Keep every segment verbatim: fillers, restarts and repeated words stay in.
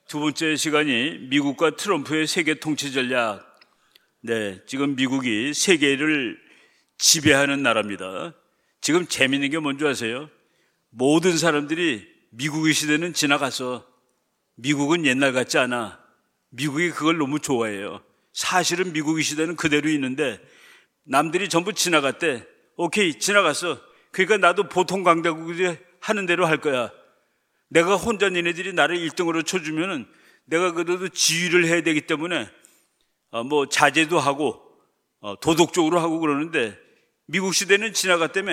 두 번째 시간이 미국과 트럼프의 세계 통치 전략. 네, 지금 미국이 세계를 지배하는 나라입니다. 지금 재밌는 게 뭔지 아세요? 모든 사람들이 미국의 시대는 지나갔어. 미국은 옛날 같지 않아. 미국이 그걸 너무 좋아해요. 사실은 미국의 시대는 그대로 있는데 남들이 전부 지나갔대. 오케이, 지나갔어. 그러니까 나도 보통 강대국이 하는 대로 할 거야. 내가 혼자 니네들이 나를 일 등으로 쳐주면은 내가 그래도 지휘를 해야 되기 때문에 어, 뭐 자제도 하고 어, 도덕적으로 하고 그러는데 미국 시대는 지나갔다며.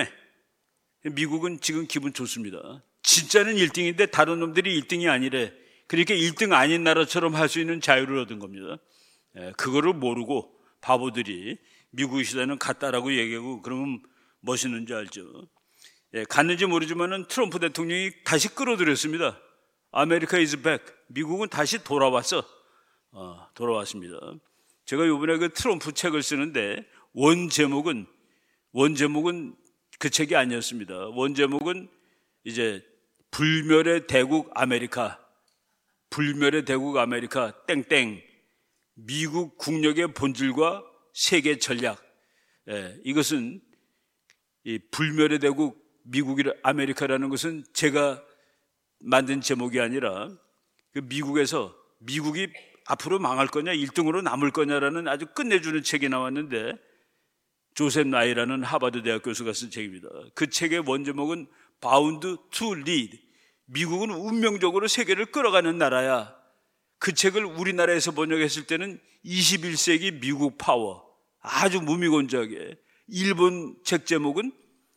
미국은 지금 기분 좋습니다. 진짜는 일 등인데 다른 놈들이 일 등이 아니래. 그러니까 일 등 아닌 나라처럼 할 수 있는 자유를 얻은 겁니다. 예, 그거를 모르고 바보들이 미국 시대는 갔다라고 얘기하고 그러면 멋있는지 알죠. 예, 갔는지 모르지만은 트럼프 대통령이 다시 끌어들였습니다. 아메리카 is back. 미국은 다시 돌아왔어. 어, 돌아왔습니다. 제가 이번에 그 트럼프 책을 쓰는데 원 제목은 원 제목은 그 책이 아니었습니다. 원 제목은 이제 불멸의 대국 아메리카, 불멸의 대국 아메리카 땡땡 미국 국력의 본질과 세계 전략. 예, 이것은 이 불멸의 대국 미국이 아메리카라는 것은 제가 만든 제목이 아니라 그 미국에서 미국이 앞으로 망할 거냐 일 등으로 남을 거냐라는 아주 끝내주는 책이 나왔는데 조셉 나이라는 하버드 대학 교수가 쓴 책입니다. 그 책의 원제목은 Bound to Lead. 미국은 운명적으로 세계를 끌어가는 나라야. 그 책을 우리나라에서 번역했을 때는 이십일 세기 미국 파워. 아주 무미건조하게. 일본 책 제목은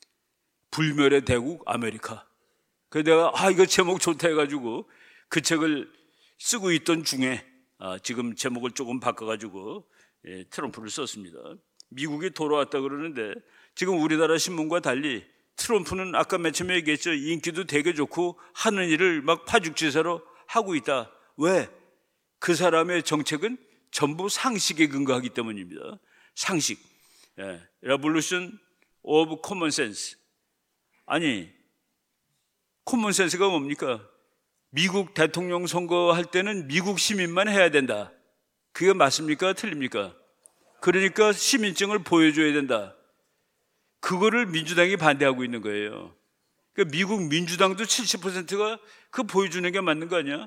불멸의 대국 아메리카. 그래서 내가 아 이거 제목 좋다 해가지고 그 책을 쓰고 있던 중에 아, 지금 제목을 조금 바꿔가지고 예, 트럼프를 썼습니다. 미국이 돌아왔다 그러는데 지금 우리나라 신문과 달리 트럼프는 아까 맨 처음에 얘기했죠. 인기도 되게 좋고 하는 일을 막 파죽지세로 하고 있다. 왜? 그 사람의 정책은 전부 상식에 근거하기 때문입니다. 상식. 예, Revolution of Common Sense. 아니, 코먼센스가 뭡니까? 미국 대통령 선거할 때는 미국 시민만 해야 된다. 그게 맞습니까? 틀립니까? 그러니까 시민증을 보여줘야 된다. 그거를 민주당이 반대하고 있는 거예요. 그러니까 미국 민주당도 칠십 퍼센트가 그거 보여주는 게 맞는 거 아니야?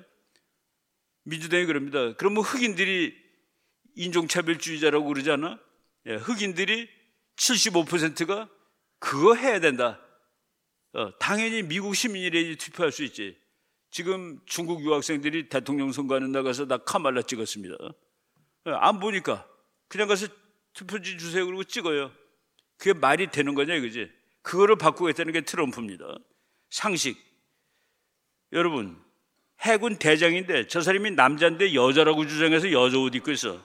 민주당이 그럽니다. 그러면 흑인들이 인종차별주의자라고 그러지 않아? 예, 흑인들이 칠십오 퍼센트가 그거 해야 된다. 어, 당연히 미국 시민이래야지 투표할 수 있지. 지금 중국 유학생들이 대통령 선거하는 나가서 나 카말라 찍었습니다. 어, 안 보니까 그냥 가서 투표지 주세요 그러고 찍어요. 그게 말이 되는 거냐 이거지. 그거를 바꾸겠다는 게 트럼프입니다. 상식. 여러분 해군 대장인데 저 사람이 남자인데 여자라고 주장해서 여자 옷 입고 있어.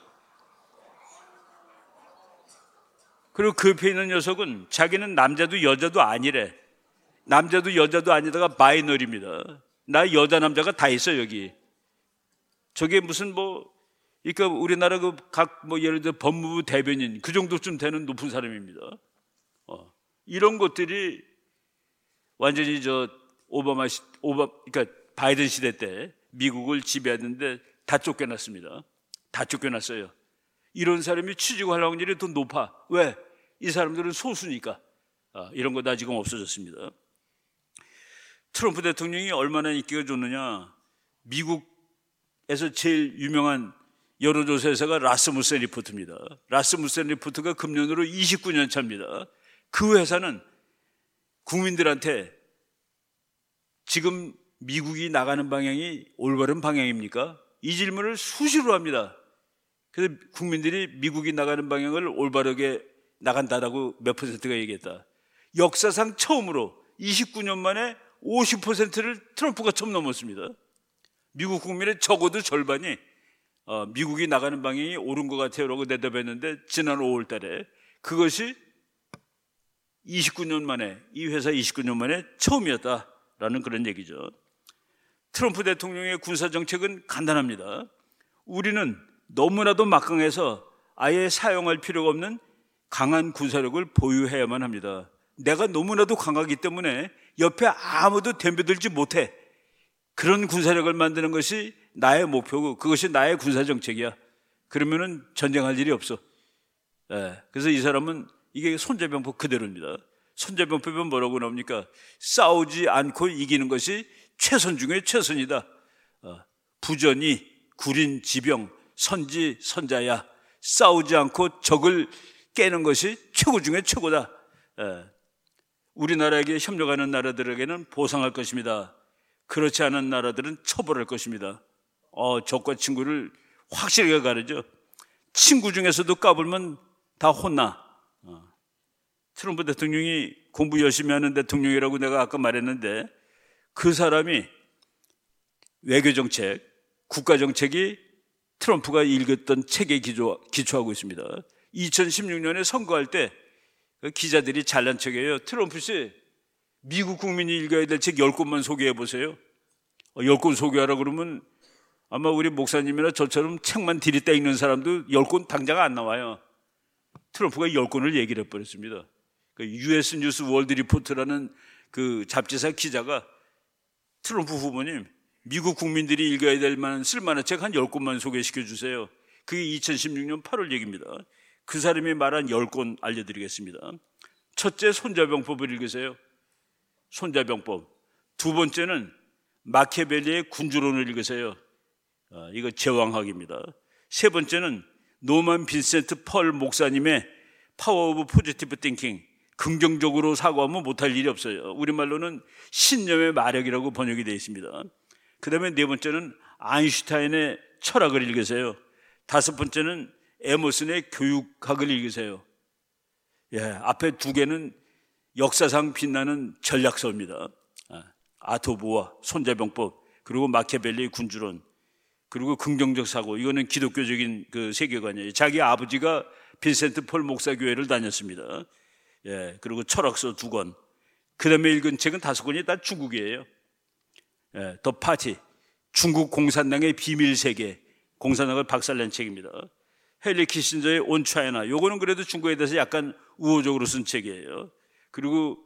그리고 그 옆에 있는 녀석은 자기는 남자도 여자도 아니래. 남자도 여자도 아니다가 바이너리입니다. 나 여자 남자가 다 있어 여기. 저게 무슨 뭐 그러니까 우리나라 그 각 뭐 예를 들어 법무부 대변인 그 정도쯤 되는 높은 사람입니다. 어, 이런 것들이 완전히 저 오바마 시, 오바 그러니까 바이든 시대 때 미국을 지배하는데 다 쫓겨났습니다. 다 쫓겨났어요. 이런 사람이 취직할 확률이 더 높아. 왜? 이 사람들은 소수니까. 아, 이런 거 다 지금 없어졌습니다. 트럼프 대통령이 얼마나 인기가 좋느냐. 미국에서 제일 유명한 여론조사 회사가 라스무센 리포트입니다. 라스무센 리포트가 금년으로 이십구 년 차입니다. 그 회사는 국민들한테 지금 미국이 나가는 방향이 올바른 방향입니까? 이 질문을 수시로 합니다. 그래서 국민들이 미국이 나가는 방향을 올바르게 나간다라고 몇 퍼센트가 얘기했다. 역사상 처음으로 이십구 년 만에 오십 퍼센트를 트럼프가 처음 넘었습니다. 미국 국민의 적어도 절반이 어, 미국이 나가는 방향이 옳은 것 같아요라고 대답했는데 지난 오월 달에 그것이 이십구 년 만에 이 회사 이십구 년 만에 처음이었다라는 그런 얘기죠. 트럼프 대통령의 군사정책은 간단합니다. 우리는 너무나도 막강해서 아예 사용할 필요가 없는 강한 군사력을 보유해야만 합니다. 내가 너무나도 강하기 때문에 옆에 아무도 덤벼들지 못해. 그런 군사력을 만드는 것이 나의 목표고 그것이 나의 군사정책이야. 그러면은 전쟁할 일이 없어. 예, 그래서 이 사람은 이게 손자병법 그대로입니다. 손자병법은 뭐라고 나옵니까? 싸우지 않고 이기는 것이 최선 중에 최선이다. 어, 부전이 구린 지병 선지 선자야. 싸우지 않고 적을 깨는 것이 최고 중에 최고다. 예, 우리나라에게 협력하는 나라들에게는 보상할 것입니다. 그렇지 않은 나라들은 처벌할 것입니다. 어, 적과 친구를 확실하게 가르죠. 친구 중에서도 까불면 다 혼나. 어. 트럼프 대통령이 공부 열심히 하는 대통령이라고 내가 아까 말했는데 그 사람이 외교정책, 국가정책이 트럼프가 읽었던 책에 기초, 기초하고 있습니다. 이천십육 년에 선거할 때 기자들이 잘난 척이에요. 트럼프 씨, 미국 국민이 읽어야 될 책 열 권만 소개해 보세요. 열 권 소개하라 그러면 아마 우리 목사님이나 저처럼 책만 들이다 읽는 사람도 열 권 당장 안 나와요. 트럼프가 열 권을 얘기를 해버렸습니다. 그 유에스 뉴스 월드 리포트라는 그 잡지사 기자가 트럼프 후보님, 미국 국민들이 읽어야 될 만한 쓸만한 책 한 열 권만 소개시켜 주세요. 그게 이천십육 년 팔월 얘기입니다. 그 사람이 말한 열 권 알려드리겠습니다. 첫째, 손자병법을 읽으세요. 손자병법. 두 번째는 마키아벨리의 군주론을 읽으세요. 아, 이거 제왕학입니다. 세 번째는 노만 빈센트 펄 목사님의 파워 오브 포지티브 띵킹. 긍정적으로 사고하면 못할 일이 없어요. 우리말로는 신념의 마력이라고 번역이 되어 있습니다. 그 다음에 네 번째는 아인슈타인의 철학을 읽으세요. 다섯 번째는 에머슨의 교육학을 읽으세요. 예, 앞에 두 개는 역사상 빛나는 전략서입니다. 아트 오브 워, 손자병법, 그리고 마키아벨리의 군주론, 그리고 긍정적 사고. 이거는 기독교적인 그 세계관이에요. 자기 아버지가 빈센트 폴 목사 교회를 다녔습니다. 예, 그리고 철학서 두 권. 그 다음에 읽은 책은 다섯 권이 다 중국이에요. 예, 더 파티, 중국 공산당의 비밀 세계, 공산당을 박살낸 책입니다. 헨리 키신저의 온 차이나, 요거는 그래도 중국에 대해서 약간 우호적으로 쓴 책이에요. 그리고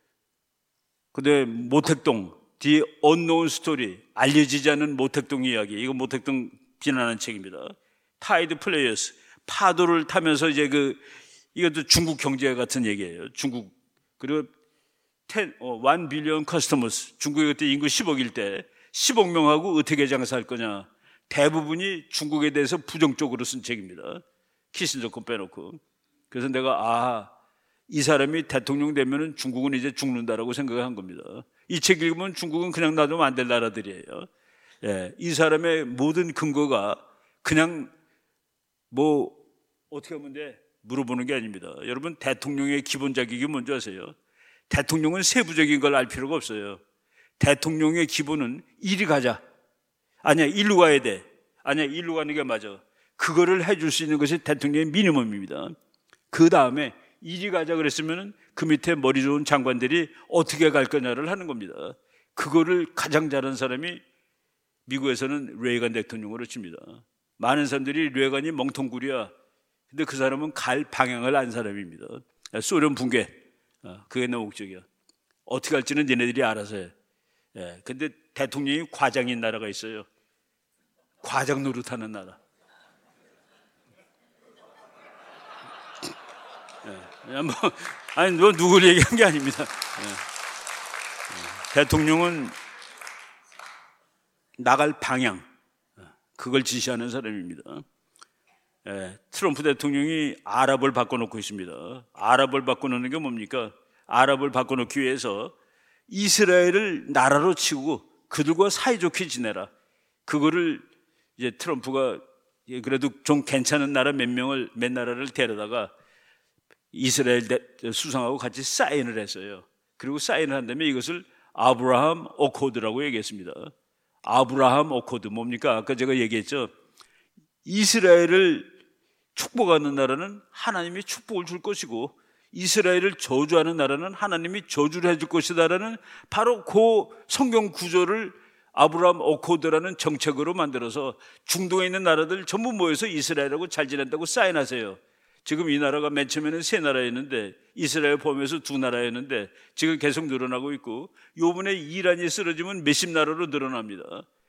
그다음에 모택동, The Unknown Story, 알려지지 않은 모택동 이야기. 이거 모택동 비난하는 책입니다. 타이드 플레이어스, 파도를 타면서 이제 그 이것도 중국 경제 같은 얘기예요. 중국. 그리고 일, 어, 일 빌리언 커스터머스, 중국이 그때 인구 십억일 때 십억 명하고 어떻게 장사할 거냐. 대부분이 중국에 대해서 부정적으로 쓴 책입니다. 키신저 건 빼놓고. 그래서 내가 아, 이 사람이 대통령 되면은 중국은 이제 죽는다라고 생각한 겁니다. 이 책 읽으면 중국은 그냥 놔두면 안 될 나라들이에요. 예, 이 사람의 모든 근거가 그냥 뭐 어떻게 하면 돼? 물어보는 게 아닙니다. 여러분, 대통령의 기본 자격이 뭔지 아세요? 대통령은 세부적인 걸 알 필요가 없어요. 대통령의 기본은 이리 가자. 아니야, 일로 가야 돼. 아니야, 일로 가는 게 맞아. 그거를 해줄 수 있는 것이 대통령의 미니멈입니다. 그 다음에 이리 가자 그랬으면 그 밑에 머리 좋은 장관들이 어떻게 갈 거냐를 하는 겁니다. 그거를 가장 잘하는 사람이 미국에서는 레이건 대통령으로 칩니다. 많은 사람들이 레이건이 멍텅구리야. 근데 그 사람은 갈 방향을 안 사람입니다. 소련 붕괴, 그게 내 목적이야. 어떻게 할지는 얘네들이 알아서 해. 예, 근데 대통령이 과장인 나라가 있어요. 과장 노릇하는 나라. 예, 뭐, 아니, 뭐 누구를 얘기한 게 아닙니다. 예. 예. 대통령은 나갈 방향, 그걸 지시하는 사람입니다. 예, 트럼프 대통령이 아랍을 바꿔놓고 있습니다. 아랍을 바꿔놓는 게 뭡니까? 아랍을 바꿔놓기 위해서 이스라엘을 나라로 치고 그들과 사이좋게 지내라. 그거를 이제 트럼프가 그래도 좀 괜찮은 나라 몇 명을, 몇 나라를 데려다가 이스라엘 수상하고 같이 사인을 했어요. 그리고 사인을 한 다음에 이것을 아브라함 어코드라고 얘기했습니다. 아브라함 어코드 뭡니까? 아까 제가 얘기했죠. 이스라엘을 축복하는 나라는 하나님이 축복을 줄 것이고 이스라엘을 저주하는 나라는 하나님이 저주를 해줄 것이다라는 바로 그 성경 구조를 아브라함 어코드라는 정책으로 만들어서 중동에 있는 나라들 전부 모여서 이스라엘하고 잘 지낸다고 사인하세요. 지금 이 나라가 맨 처음에는 세 나라였는데 이스라엘 포함해서 두 나라였는데 지금 계속 늘어나고 있고 요번에 이란이 쓰러지면 몇십 나라로 늘어납니다.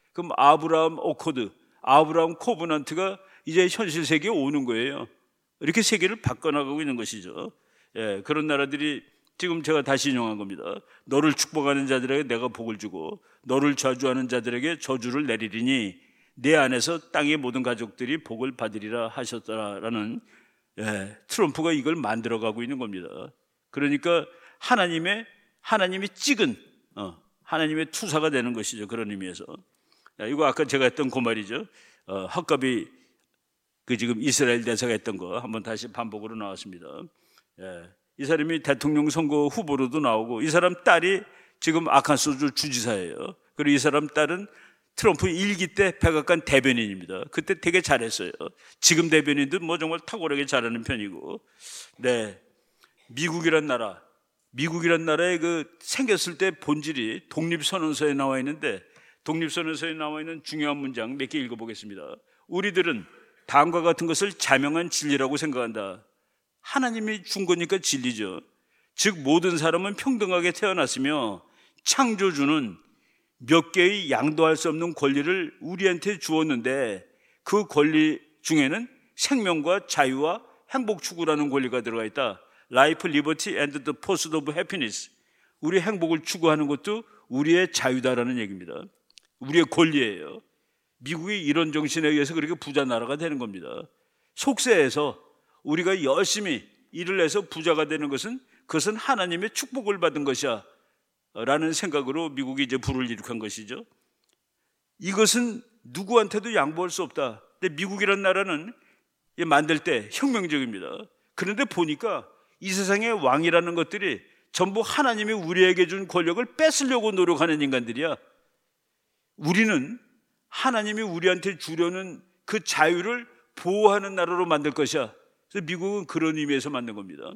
그럼 아브라함 오코드, 아브라함 코브넌트가 이제 현실 세계에 오는 거예요. 이렇게 세계를 바꿔나가고 있는 것이죠. 예, 그런 나라들이 지금 제가 다시 인용한 겁니다. 너를 축복하는 자들에게 내가 복을 주고 너를 저주하는 자들에게 저주를 내리리니 내 안에서 땅의 모든 가족들이 복을 받으리라 하셨다라는, 예, 트럼프가 이걸 만들어가고 있는 겁니다. 그러니까 하나님의 하나님이 찍은 어, 하나님의 투사가 되는 것이죠. 그런 의미에서. 야, 이거 아까 제가 했던 그 말이죠. 어, 헛갑이 그 지금 이스라엘 대사가 했던 거 한번 다시 반복으로 나왔습니다. 예, 이 사람이 대통령 선거 후보로도 나오고 이 사람 딸이 지금 아칸소주 주지사예요. 그리고 이 사람 딸은 트럼프 일기 때 백악관 대변인입니다. 그때 되게 잘했어요. 지금 대변인도 뭐 정말 탁월하게 잘하는 편이고. 네, 미국이란 나라, 미국이란 나라의 그 생겼을 때 본질이 독립선언서에 나와 있는데 독립선언서에 나와 있는 중요한 문장 몇 개 읽어보겠습니다. 우리들은 다음과 같은 것을 자명한 진리라고 생각한다. 하나님이 준 거니까 진리죠. 즉 모든 사람은 평등하게 태어났으며 창조주는 몇 개의 양도할 수 없는 권리를 우리한테 주었는데 그 권리 중에는 생명과 자유와 행복 추구라는 권리가 들어가 있다. Life, liberty and the pursuit of happiness. 우리 행복을 추구하는 것도 우리의 자유다라는 얘기입니다. 우리의 권리예요. 미국이 이런 정신에 의해서 그렇게 부자 나라가 되는 겁니다. 속세에서 우리가 열심히 일을 해서 부자가 되는 것은 그것은 하나님의 축복을 받은 것이야 라는 생각으로 미국이 이제 불을 일으킨 것이죠. 이것은 누구한테도 양보할 수 없다. 근데 미국이라는 나라는 만들 때 혁명적입니다. 그런데 보니까 이 세상의 왕이라는 것들이 전부 하나님이 우리에게 준 권력을 뺏으려고 노력하는 인간들이야. 우리는 하나님이 우리한테 주려는 그 자유를 보호하는 나라로 만들 것이야. 그래서 미국은 그런 의미에서 만든 겁니다.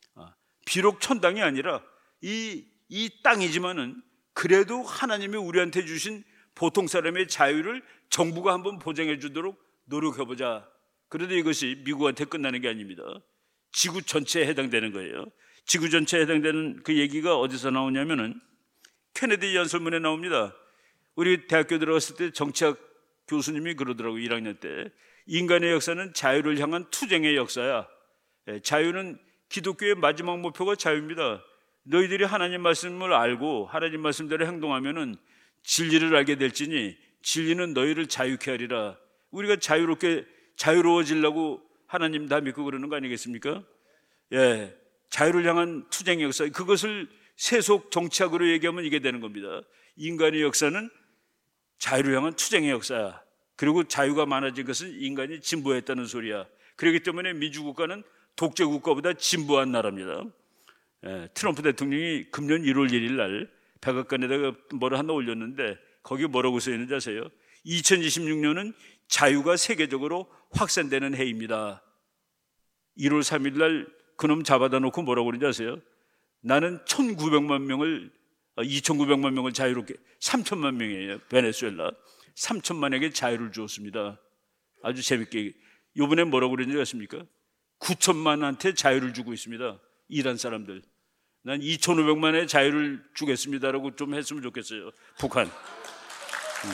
비록 천당이 아니라 이, 이 땅이지만은 그래도 하나님이 우리한테 주신 보통 사람의 자유를 정부가 한번 보장해 주도록 노력해보자. 그런데 이것이 미국한테 끝나는 게 아닙니다. 지구 전체에 해당되는 거예요. 지구 전체에 해당되는 그 얘기가 어디서 나오냐면은 케네디 연설문에 나옵니다. 우리 대학교 들어갔을 때 정치학 교수님이 그러더라고요. 일 학년 때. 인간의 역사는 자유를 향한 투쟁의 역사야. 자유는 기독교의 마지막 목표가 자유입니다. 너희들이 하나님 말씀을 알고 하나님 말씀대로 행동하면은 진리를 알게 될지니 진리는 너희를 자유케 하리라. 우리가 자유롭게 자유로워지려고 하나님 다 믿고 그러는 거 아니겠습니까? 예, 자유를 향한 투쟁의 역사, 그것을 세속 정치학으로 얘기하면 이게 되는 겁니다. 인간의 역사는 자유를 향한 투쟁의 역사야. 그리고 자유가 많아진 것은 인간이 진보했다는 소리야. 그렇기 때문에 민주국가는 독재국가보다 진보한 나라입니다. 예, 트럼프 대통령이 금년 일월 일일 날 백악관에다가 뭐를 하나 올렸는데 거기 뭐라고 써있는지 아세요? 이천이십육 년은 자유가 세계적으로 확산되는 해입니다. 일월 삼일 날 그놈 잡아다 놓고 뭐라고 그러는지 아세요? 나는 천구백만 명을 이천구백만 명을 자유롭게, 삼천만 명이에요. 베네수엘라 삼천만에게 자유를 주었습니다. 아주 재밌게. 이번에 뭐라고 그러는지 아십니까? 구천만한테 자유를 주고 있습니다. 이란 사람들. 난 이천오백만에 자유를 주겠습니다라고 좀 했으면 좋겠어요. 북한. 음.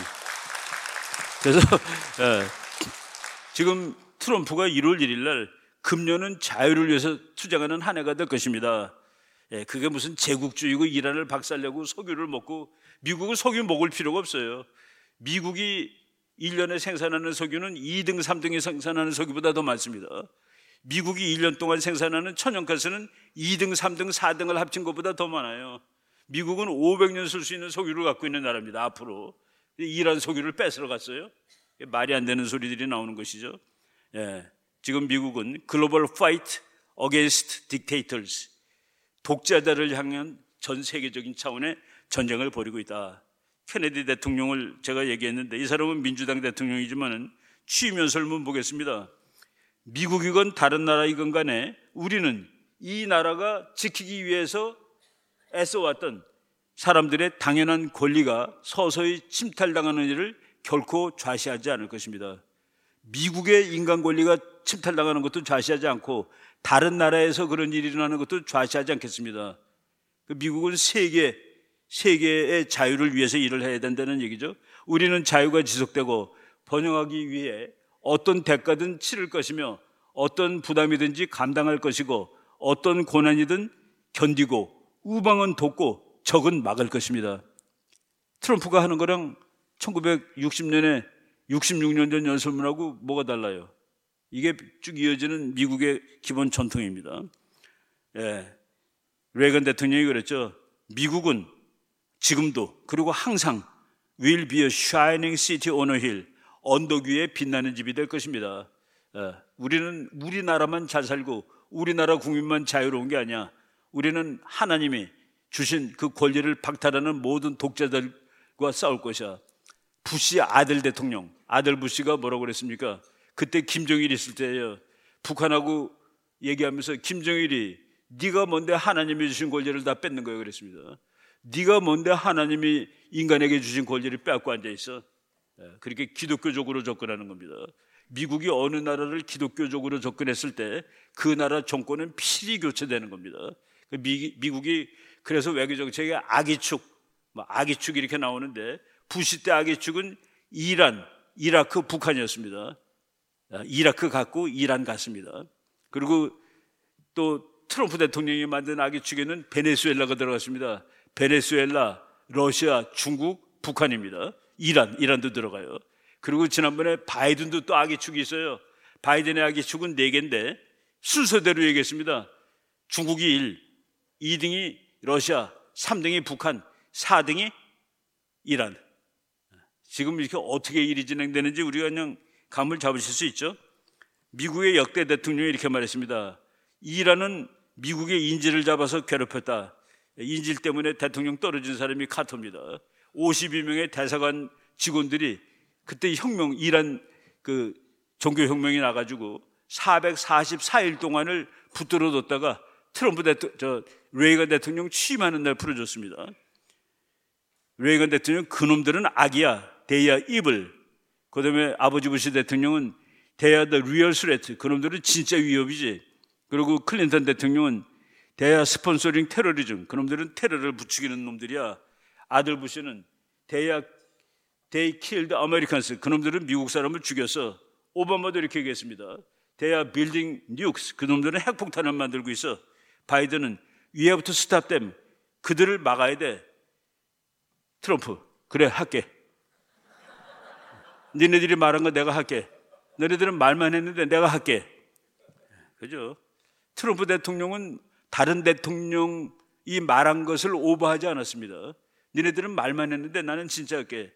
그래서 예, 지금 트럼프가 일월 일일 날 금년은 자유를 위해서 투쟁하는 한 해가 될 것입니다. 예, 그게 무슨 제국주의고 이란을 박살내고 석유를 먹고, 미국은 석유 먹을 필요가 없어요. 미국이 일 년에 생산하는 석유는 이 등, 삼 등이 생산하는 석유보다 더 많습니다. 미국이 일 년 동안 생산하는 천연가스는 이 등, 삼 등, 사 등을 합친 것보다 더 많아요. 미국은 오백 년 쓸 수 있는 석유를 갖고 있는 나라입니다. 앞으로 이란 석유를 뺏으러 갔어요. 말이 안 되는 소리들이 나오는 것이죠. 예, 지금 미국은 글로벌 파이트 어게인스트 딕테이터즈, 독재자들을 향한 전 세계적인 차원의 전쟁을 벌이고 있다. 케네디 대통령을 제가 얘기했는데 이 사람은 민주당 대통령이지만은 취임 연설문 보겠습니다. 미국이건 다른 나라이건 간에 우리는 이 나라가 지키기 위해서 애써왔던 사람들의 당연한 권리가 서서히 침탈당하는 일을 결코 좌시하지 않을 것입니다. 미국의 인간 권리가 침탈당하는 것도 좌시하지 않고 다른 나라에서 그런 일이 일어나는 것도 좌시하지 않겠습니다. 미국은 세계, 세계의 자유를 위해서 일을 해야 된다는 얘기죠. 우리는 자유가 지속되고 번영하기 위해 어떤 대가든 치를 것이며 어떤 부담이든지 감당할 것이고 어떤 고난이든 견디고 우방은 돕고 적은 막을 것입니다. 트럼프가 하는 거랑 천구백육십 년에 육십육 년 전 연설문하고 뭐가 달라요? 이게 쭉 이어지는 미국의 기본 전통입니다. 예, 레이건 대통령이 그랬죠. 미국은 지금도 그리고 항상 will be a shining city on a hill, 언덕 위에 빛나는 집이 될 것입니다. 예, 우리는 우리나라만 잘 살고 우리나라 국민만 자유로운 게 아니야. 우리는 하나님이 주신 그 권리를 박탈하는 모든 독재들과 싸울 것이야. 부시 아들 대통령, 아들 부시가 뭐라고 그랬습니까? 그때 김정일이 있을 때예요. 북한하고 얘기하면서 김정일이 네가 뭔데 하나님이 주신 권리를 다 뺏는 거예요 그랬습니다. 네가 뭔데 하나님이 인간에게 주신 권리를 빼앗고 앉아있어. 그렇게 기독교적으로 접근하는 겁니다. 미국이 어느 나라를 기독교적으로 접근했을 때 그 나라 정권은 필히 교체되는 겁니다. 미, 미국이 그래서 외교정책에 악의축, 뭐 악의축 이렇게 나오는데 부시 때 악의축은 이란, 이라크, 북한이었습니다. 이라크 갔고 이란 갔습니다. 그리고 또 트럼프 대통령이 만든 악의축에는 베네수엘라가 들어갔습니다. 베네수엘라, 러시아, 중국, 북한입니다. 이란, 이란도 들어가요. 그리고 지난번에 바이든도 또 악의축이 있어요. 바이든의 악의축은 네 개인데 순서대로 얘기했습니다. 중국이 일, 이 등이 러시아, 삼 등이 북한, 사 등이 이란. 지금 이렇게 어떻게 일이 진행되는지 우리가 그냥 감을 잡으실 수 있죠. 미국의 역대 대통령이 이렇게 말했습니다. 이란은 미국의 인질을 잡아서 괴롭혔다. 인질 때문에 대통령 떨어진 사람이 카터입니다. 오십이 명의 대사관 직원들이 그때 혁명, 이란 그 종교혁명이 나가지고 사백사십사 일 동안을 붙들어 뒀다가 트럼프 대통령, 저 레이건 대통령 취임하는 날 풀어줬습니다. 레이건 대통령 그놈들은 악이야. They are evil. 그 다음에 아버지 부시 대통령은 They are the real threat. 그놈들은 진짜 위협이지. 그리고 클린턴 대통령은 They are sponsoring terrorism. 그놈들은 테러를 부추기는 놈들이야. 아들 부시는 They are They killed Americans. 그놈들은 미국 사람을 죽였어. 오바마도 이렇게 얘기했습니다. They are building nukes. 그놈들은 핵폭탄을 만들고 있어. 바이든은 We have to stop them. 그들을 막아야 돼. 트럼프, 그래 할게. 니네들이 말한 거 내가 할게. 너네들은 말만 했는데 내가 할게. 그죠? 트럼프 대통령은 다른 대통령이 말한 것을 오버하지 않았습니다. 니네들은 말만 했는데 나는 진짜 할게.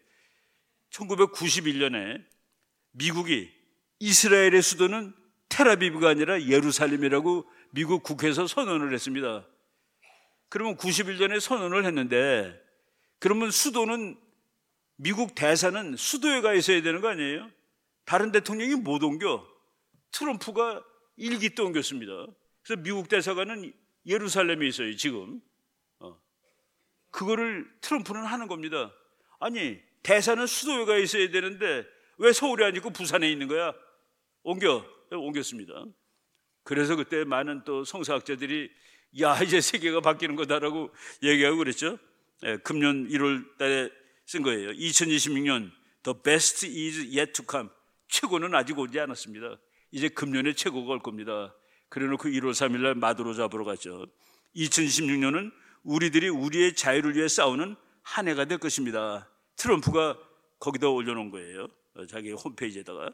천구백구십일 년에 미국이 이스라엘의 수도는 텔아비브가 아니라 예루살렘이라고 미국 국회에서 선언을 했습니다. 그러면 구십일 년에 선언을 했는데 그러면 수도는 미국 대사는 수도에 가 있어야 되는 거 아니에요? 다른 대통령이 못 옮겨. 트럼프가 일기 때 옮겼습니다. 그래서 미국 대사관은 예루살렘에 있어요 지금. 어. 그거를 트럼프는 하는 겁니다. 아니 대사는 수도에 가 있어야 되는데 왜 서울에 안 있고 부산에 있는 거야? 옮겨. 옮겼습니다. 그래서 그때 많은 또 성서학자들이 야 이제 세계가 바뀌는 거다라고 얘기하고 그랬죠. 예, 금년 일월 달에 쓴 거예요. 이천이십육 년 The best is yet to come. 최고는 아직 오지 않았습니다. 이제 금년에 최고가 올 겁니다. 그래놓고 일월 삼일 날 마두로 잡으러 갔죠. 이천이십육 년은 우리들이 우리의 자유를 위해 싸우는 한 해가 될 것입니다. 트럼프가 거기다 올려놓은 거예요. 자기 홈페이지에다가.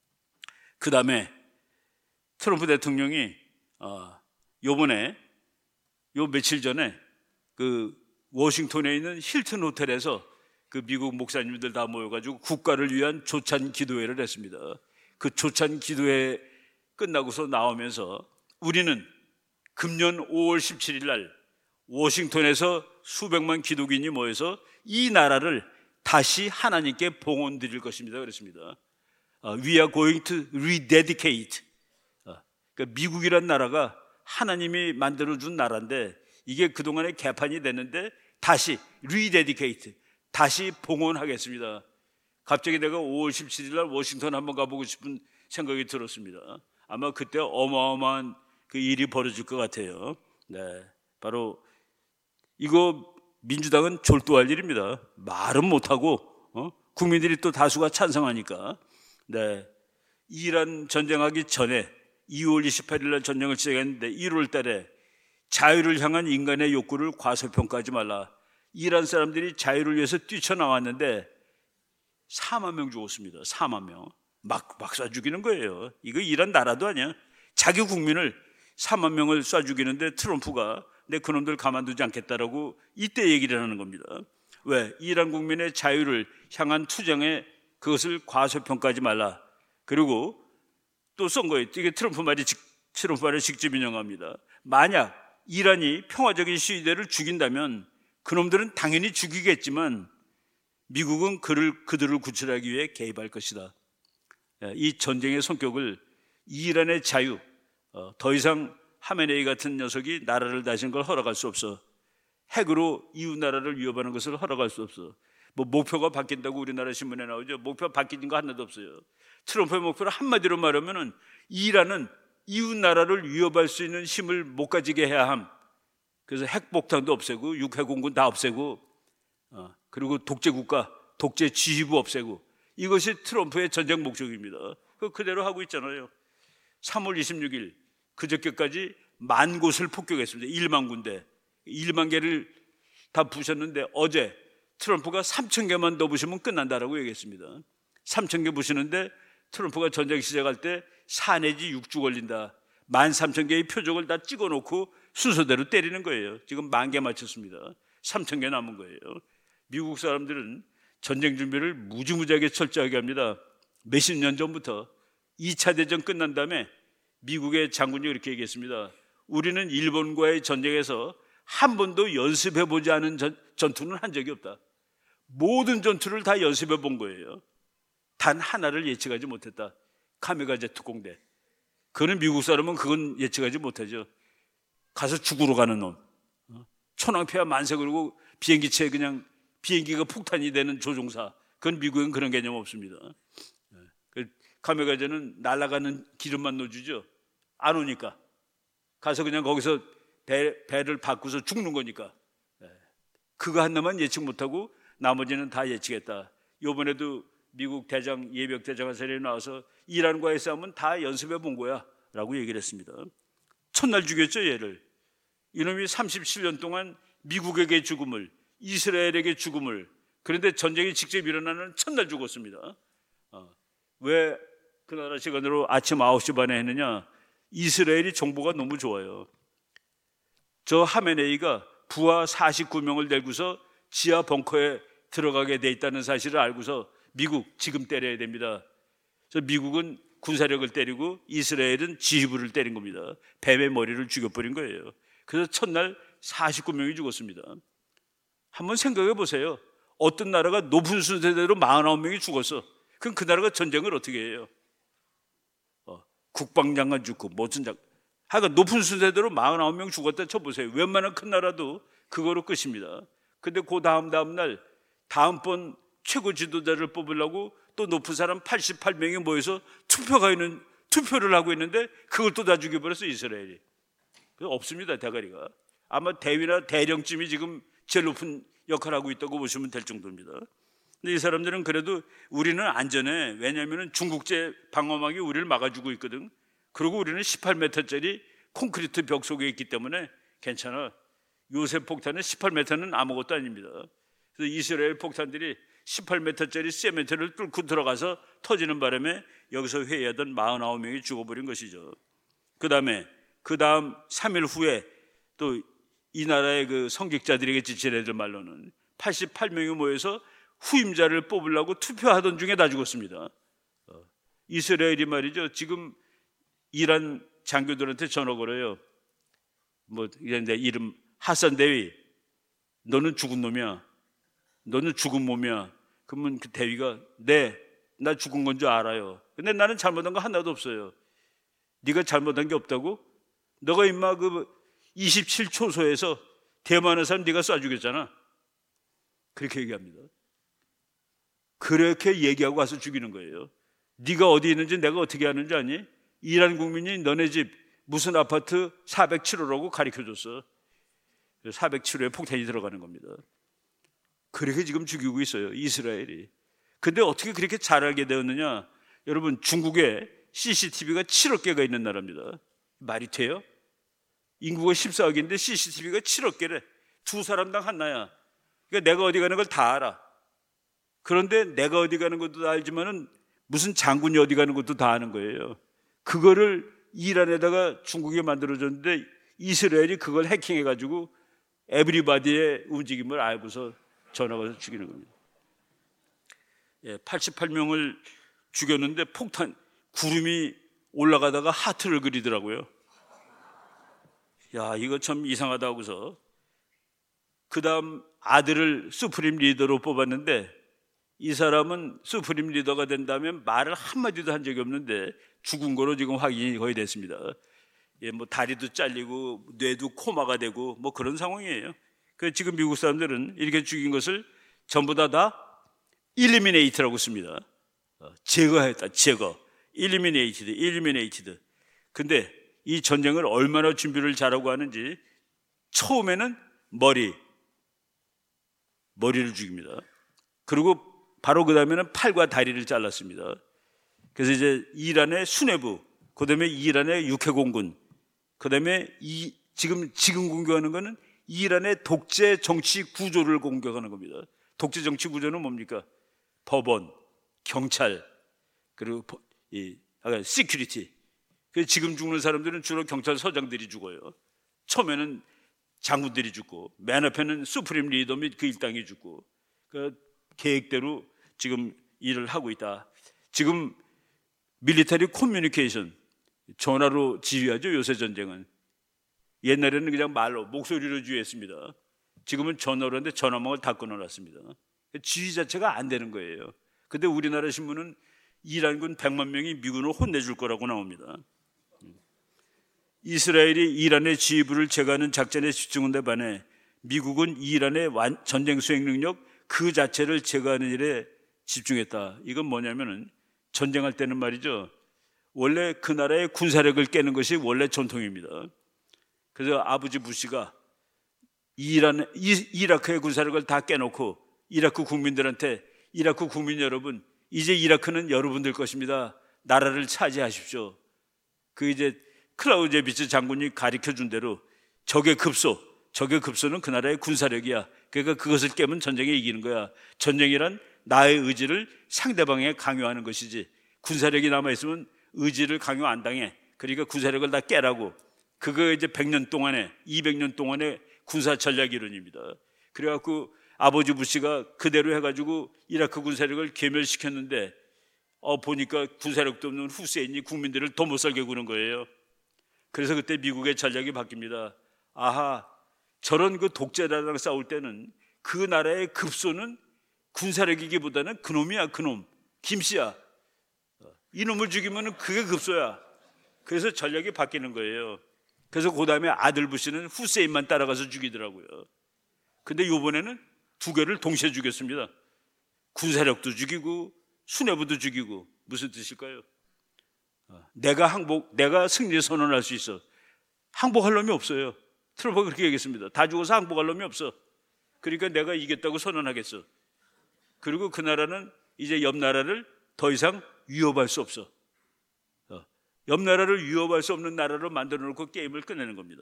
그 다음에 트럼프 대통령이 어, 요번에 요 며칠 전에 그 워싱턴에 있는 힐튼 호텔에서 그 미국 목사님들 다 모여가지고 국가를 위한 조찬 기도회를 했습니다. 그 조찬 기도회 끝나고서 나오면서 우리는 금년 오월 십칠일 날 워싱턴에서 수백만 기독인이 모여서 이 나라를 다시 하나님께 봉헌 드릴 것입니다. 그랬습니다. We are going to rededicate. 그러니까 미국이란 나라가 하나님이 만들어준 나라인데 이게 그동안에 개판이 됐는데 다시 rededicate, 다시 봉헌하겠습니다. 갑자기 내가 오월 십칠일 날 워싱턴 한번 가보고 싶은 생각이 들었습니다. 아마 그때 어마어마한 그 일이 벌어질 것 같아요. 네, 바로 이거 민주당은 졸도할 일입니다. 말은 못하고 어? 국민들이 또 다수가 찬성하니까. 네, 이란 전쟁하기 전에 이월 이십팔일 날 전쟁을 시작했는데 일월 달에 자유를 향한 인간의 욕구를 과소평가하지 말라. 이란 사람들이 자유를 위해서 뛰쳐나왔는데 사만 명 죽었습니다. 사만 명. 막, 막 쏴 죽이는 거예요. 이거 이란 나라도 아니야. 자기 국민을 사만 명을 쏴 죽이는데 트럼프가 내 그놈들 가만두지 않겠다라고 이때 얘기를 하는 겁니다. 왜? 이란 국민의 자유를 향한 투쟁에 그것을 과소평가하지 말라. 그리고 또 쓴 거예요. 이게 트럼프 말이, 트럼프 말을 직접 인용합니다. 만약 이란이 평화적인 시위대를 죽인다면 그놈들은 당연히 죽이겠지만 미국은 그를, 그들을 구출하기 위해 개입할 것이다. 이 전쟁의 성격을 이란의 자유, 더 이상 하메네이 같은 녀석이 나라를 다스리는 걸 허락할 수 없어. 핵으로 이웃 나라를 위협하는 것을 허락할 수 없어. 뭐 목표가 바뀐다고 우리나라 신문에 나오죠. 목표가 바뀐 거 하나도 없어요. 트럼프의 목표를 한마디로 말하면은 이란은 이웃 나라를 위협할 수 있는 힘을 못 가지게 해야 함. 그래서 핵폭탄도 없애고 육해공군 다 없애고 어, 그리고 독재국가, 독재 지휘부 없애고 이것이 트럼프의 전쟁 목적입니다. 그 그대로 하고 있잖아요. 삼월 이십육일 그저께까지 만 곳을 폭격했습니다. 일만 군데. 일만 개를 다 부셨는데 어제 트럼프가 삼천 개만 더 부시면 끝난다라고 얘기했습니다. 삼천 개 부시는데 트럼프가 전쟁 시작할 때 사 내지 육 주 걸린다. 만 삼천 개의 표적을 다 찍어놓고 순서대로 때리는 거예요. 지금 만 개 맞췄습니다. 삼천 개 남은 거예요. 미국 사람들은 전쟁 준비를 무지무지하게 철저하게 합니다. 몇십 년 전부터 이 차 대전 끝난 다음에 미국의 장군이 그렇게 얘기했습니다. 우리는 일본과의 전쟁에서 한 번도 연습해보지 않은 전, 전투는 한 적이 없다. 모든 전투를 다 연습해 본 거예요. 단 하나를 예측하지 못했다. 카미가제 특공대. 그는 미국 사람은 그건 예측하지 못하죠. 가서 죽으러 가는 놈. 초낭패와 만세 그리고 비행기체에 그냥 비행기가 폭탄이 되는 조종사. 그건 미국엔 그런 개념 없습니다. 카미가제는 날아가는 기름만 넣어주죠. 안 오니까. 가서 그냥 거기서 배, 배를 바꾸서 죽는 거니까. 그거 하나만 예측 못하고 나머지는 다 예측했다. 이번에도 미국 대장, 예벽 대장 한 사람이 나와서 이란과의 싸움은 다 연습해 본 거야 라고 얘기를 했습니다. 첫날 죽였죠, 얘를. 이놈이 삼십칠 년 동안 미국에게 죽음을, 이스라엘에게 죽음을, 그런데 전쟁이 직접 일어나는 첫날 죽었습니다. 어, 왜 그 나라 시간으로 아침 아홉 시 반에 했느냐? 이스라엘이 정보가 너무 좋아요. 저 하메네이가 부하 사십구 명을 데리고서 지하 벙커에 들어가게 돼 있다는 사실을 알고서 미국 지금 때려야 됩니다. 그래서 미국은 군사력을 때리고 이스라엘은 지휘부를 때린 겁니다. 뱀의 머리를 죽여버린 거예요. 그래서 첫날 사십구 명이 죽었습니다. 한번 생각해 보세요. 어떤 나라가 높은 순서대로 사십구 명이 죽었어. 그럼 그 나라가 전쟁을 어떻게 해요? 어, 국방장관 죽고 무슨 장 하여간 높은 순서대로 사십구 명 죽었다 쳐보세요. 웬만한 큰 나라도 그거로 끝입니다. 근데 그 다음 다음 날 다음번 최고 지도자를 뽑으려고 또 높은 사람 팔십팔 명이 모여서 투표가 있는, 투표를 하고 있는데 그걸 또 다 죽여버렸어, 이스라엘이. 없습니다, 대가리가. 아마 대위나 대령쯤이 지금 제일 높은 역할을 하고 있다고 보시면 될 정도입니다. 근데 이 사람들은 그래도 우리는 안전해. 왜냐하면 중국제 방어막이 우리를 막아주고 있거든. 그리고 우리는 십팔 미터짜리 콘크리트 벽 속에 있기 때문에 괜찮아. 요새 폭탄은 십팔 미터는 아무것도 아닙니다. 그래서 이스라엘 폭탄들이 십팔 미터짜리 세멘트를 뚫고 들어가서 터지는 바람에 여기서 회의하던 사십구 명이 죽어버린 것이죠. 그 다음에 그 다음 삼 일 후에 또 이 나라의 그 성직자들에게 지치는 애들 말로는 팔십팔 명이 모여서 후임자를 뽑으려고 투표하던 중에 다 죽었습니다. 이스라엘이 말이죠. 지금 이란 장교들한테 전화 걸어요. 뭐 내 이름 하산 대위, 너는 죽은 놈이야. 너는 죽은 몸이야. 그러면 그 대위가 네, 나 죽은 건 줄 알아요. 근데 나는 잘못한 거 하나도 없어요. 네가 잘못한 게 없다고? 너가 임마 그 이십칠 초소에서 대만한 사람 네가 쏴 죽였잖아. 그렇게 얘기합니다. 그렇게 얘기하고 와서 죽이는 거예요. 네가 어디 있는지 내가 어떻게 아는지 아니? 이란 국민이 너네 집 무슨 아파트 사백칠 호라고 가르쳐줬어. 사백칠 호에 폭탄이 들어가는 겁니다. 그렇게 지금 죽이고 있어요, 이스라엘이. 근데 어떻게 그렇게 잘 알게 되었느냐? 여러분, 중국에 씨씨티비가 칠억 개가 있는 나라입니다. 말이 돼요? 인구가 십사억인데 씨씨티비가 칠억 개래. 두 사람당 하나야. 그러니까 내가 어디 가는 걸 다 알아. 그런데 내가 어디 가는 것도 다 알지만은 무슨 장군이 어디 가는 것도 다 아는 거예요. 그거를 이란에다가 중국이 만들어줬는데 이스라엘이 그걸 해킹해가지고 에브리바디의 움직임을 알고서 전화가 와서 죽이는 겁니다. 예, 팔십팔 명을 죽였는데 폭탄, 구름이 올라가다가 하트를 그리더라고요. 야, 이거 참 이상하다 하고서 그 다음 아들을 수프림 리더로 뽑았는데 이 사람은 수프림 리더가 된다면 말을 한마디도 한 적이 없는데 죽은 거로 지금 확인이 거의 됐습니다. 예, 뭐 다리도 잘리고 뇌도 코마가 되고 뭐 그런 상황이에요. 그 지금 미국 사람들은 이렇게 죽인 것을 전부 다 다 eliminate라고 씁니다. 어, 제거했다, 제거. eliminated, eliminated. 근데 이 전쟁을 얼마나 준비를 잘하고 하는지 처음에는 머리, 머리를 죽입니다. 그리고 바로 그 다음에는 팔과 다리를 잘랐습니다. 그래서 이제 이란의 수뇌부, 그 다음에 이란의 육해공군, 그 다음에 이, 지금, 지금 공격하는 거는 이란의 독재 정치 구조를 공격하는 겁니다. 독재 정치 구조는 뭡니까? 법원, 경찰, 그리고 이, 아까 시큐리티. 지금 죽는 사람들은 주로 경찰서장들이 죽어요. 처음에는 장군들이 죽고, 맨 앞에는 수프림 리더 및 그 일당이 죽고, 그 계획대로 지금 일을 하고 있다. 지금 밀리터리 커뮤니케이션, 전화로 지휘하죠, 요새 전쟁은. 옛날에는 그냥 말로, 목소리로 지휘했습니다. 지금은 전화로 하는데 전화망을 다 끊어놨습니다. 지휘 자체가 안 되는 거예요. 근데 우리나라 신문은 이란군 백만 명이 미군을 혼내줄 거라고 나옵니다. 이스라엘이 이란의 지휘부를 제거하는 작전에 집중한 데 반해 미국은 이란의 전쟁 수행 능력 그 자체를 제거하는 일에 집중했다. 이건 뭐냐면은 전쟁할 때는 말이죠, 원래 그 나라의 군사력을 깨는 것이 원래 전통입니다. 그래서 아버지 부시가 이란, 이라크의 군사력을 다 깨놓고 이라크 국민들한테, 이라크 국민 여러분, 이제 이라크는 여러분들 것입니다. 나라를 차지하십시오. 그 이제 클라우제비츠 장군이 가르쳐 준 대로 적의 급소, 적의 급소는 그 나라의 군사력이야. 그러니까 그것을 깨면 전쟁에 이기는 거야. 전쟁이란 나의 의지를 상대방에 강요하는 것이지, 군사력이 남아있으면 의지를 강요 안 당해. 그러니까 군사력을 다 깨라고. 그거 이제 백 년 동안에, 이백 년 동안의 군사 전략 이론입니다. 그래갖고 아버지 부시가 그대로 해가지고 이라크 군사력을 괴멸시켰는데, 어, 보니까 군사력도 없는 후세인이 국민들을 더 못 살게 구는 거예요. 그래서 그때 미국의 전략이 바뀝니다. 아하, 저런 그 독재자랑 싸울 때는 그 나라의 급소는 군사력이기보다는 그놈이야, 그놈. 김씨야. 이놈을 죽이면 그게 급소야. 그래서 전략이 바뀌는 거예요. 그래서 그 다음에 아들 부시는 후세인만 따라가서 죽이더라고요. 근데 요번에는 두 개를 동시에 죽였습니다. 군사력도 죽이고 수뇌부도 죽이고. 무슨 뜻일까요? 내가 항복, 내가 승리 선언할 수 있어. 항복할 놈이 없어요. 트럼프가 그렇게 얘기했습니다. 다 죽어서 항복할 놈이 없어. 그러니까 내가 이겼다고 선언하겠어. 그리고 그 나라는 이제 옆 나라를 더 이상 위협할 수 없어. 옆 나라를 위협할 수 없는 나라로 만들어 놓고 게임을 끝내는 겁니다.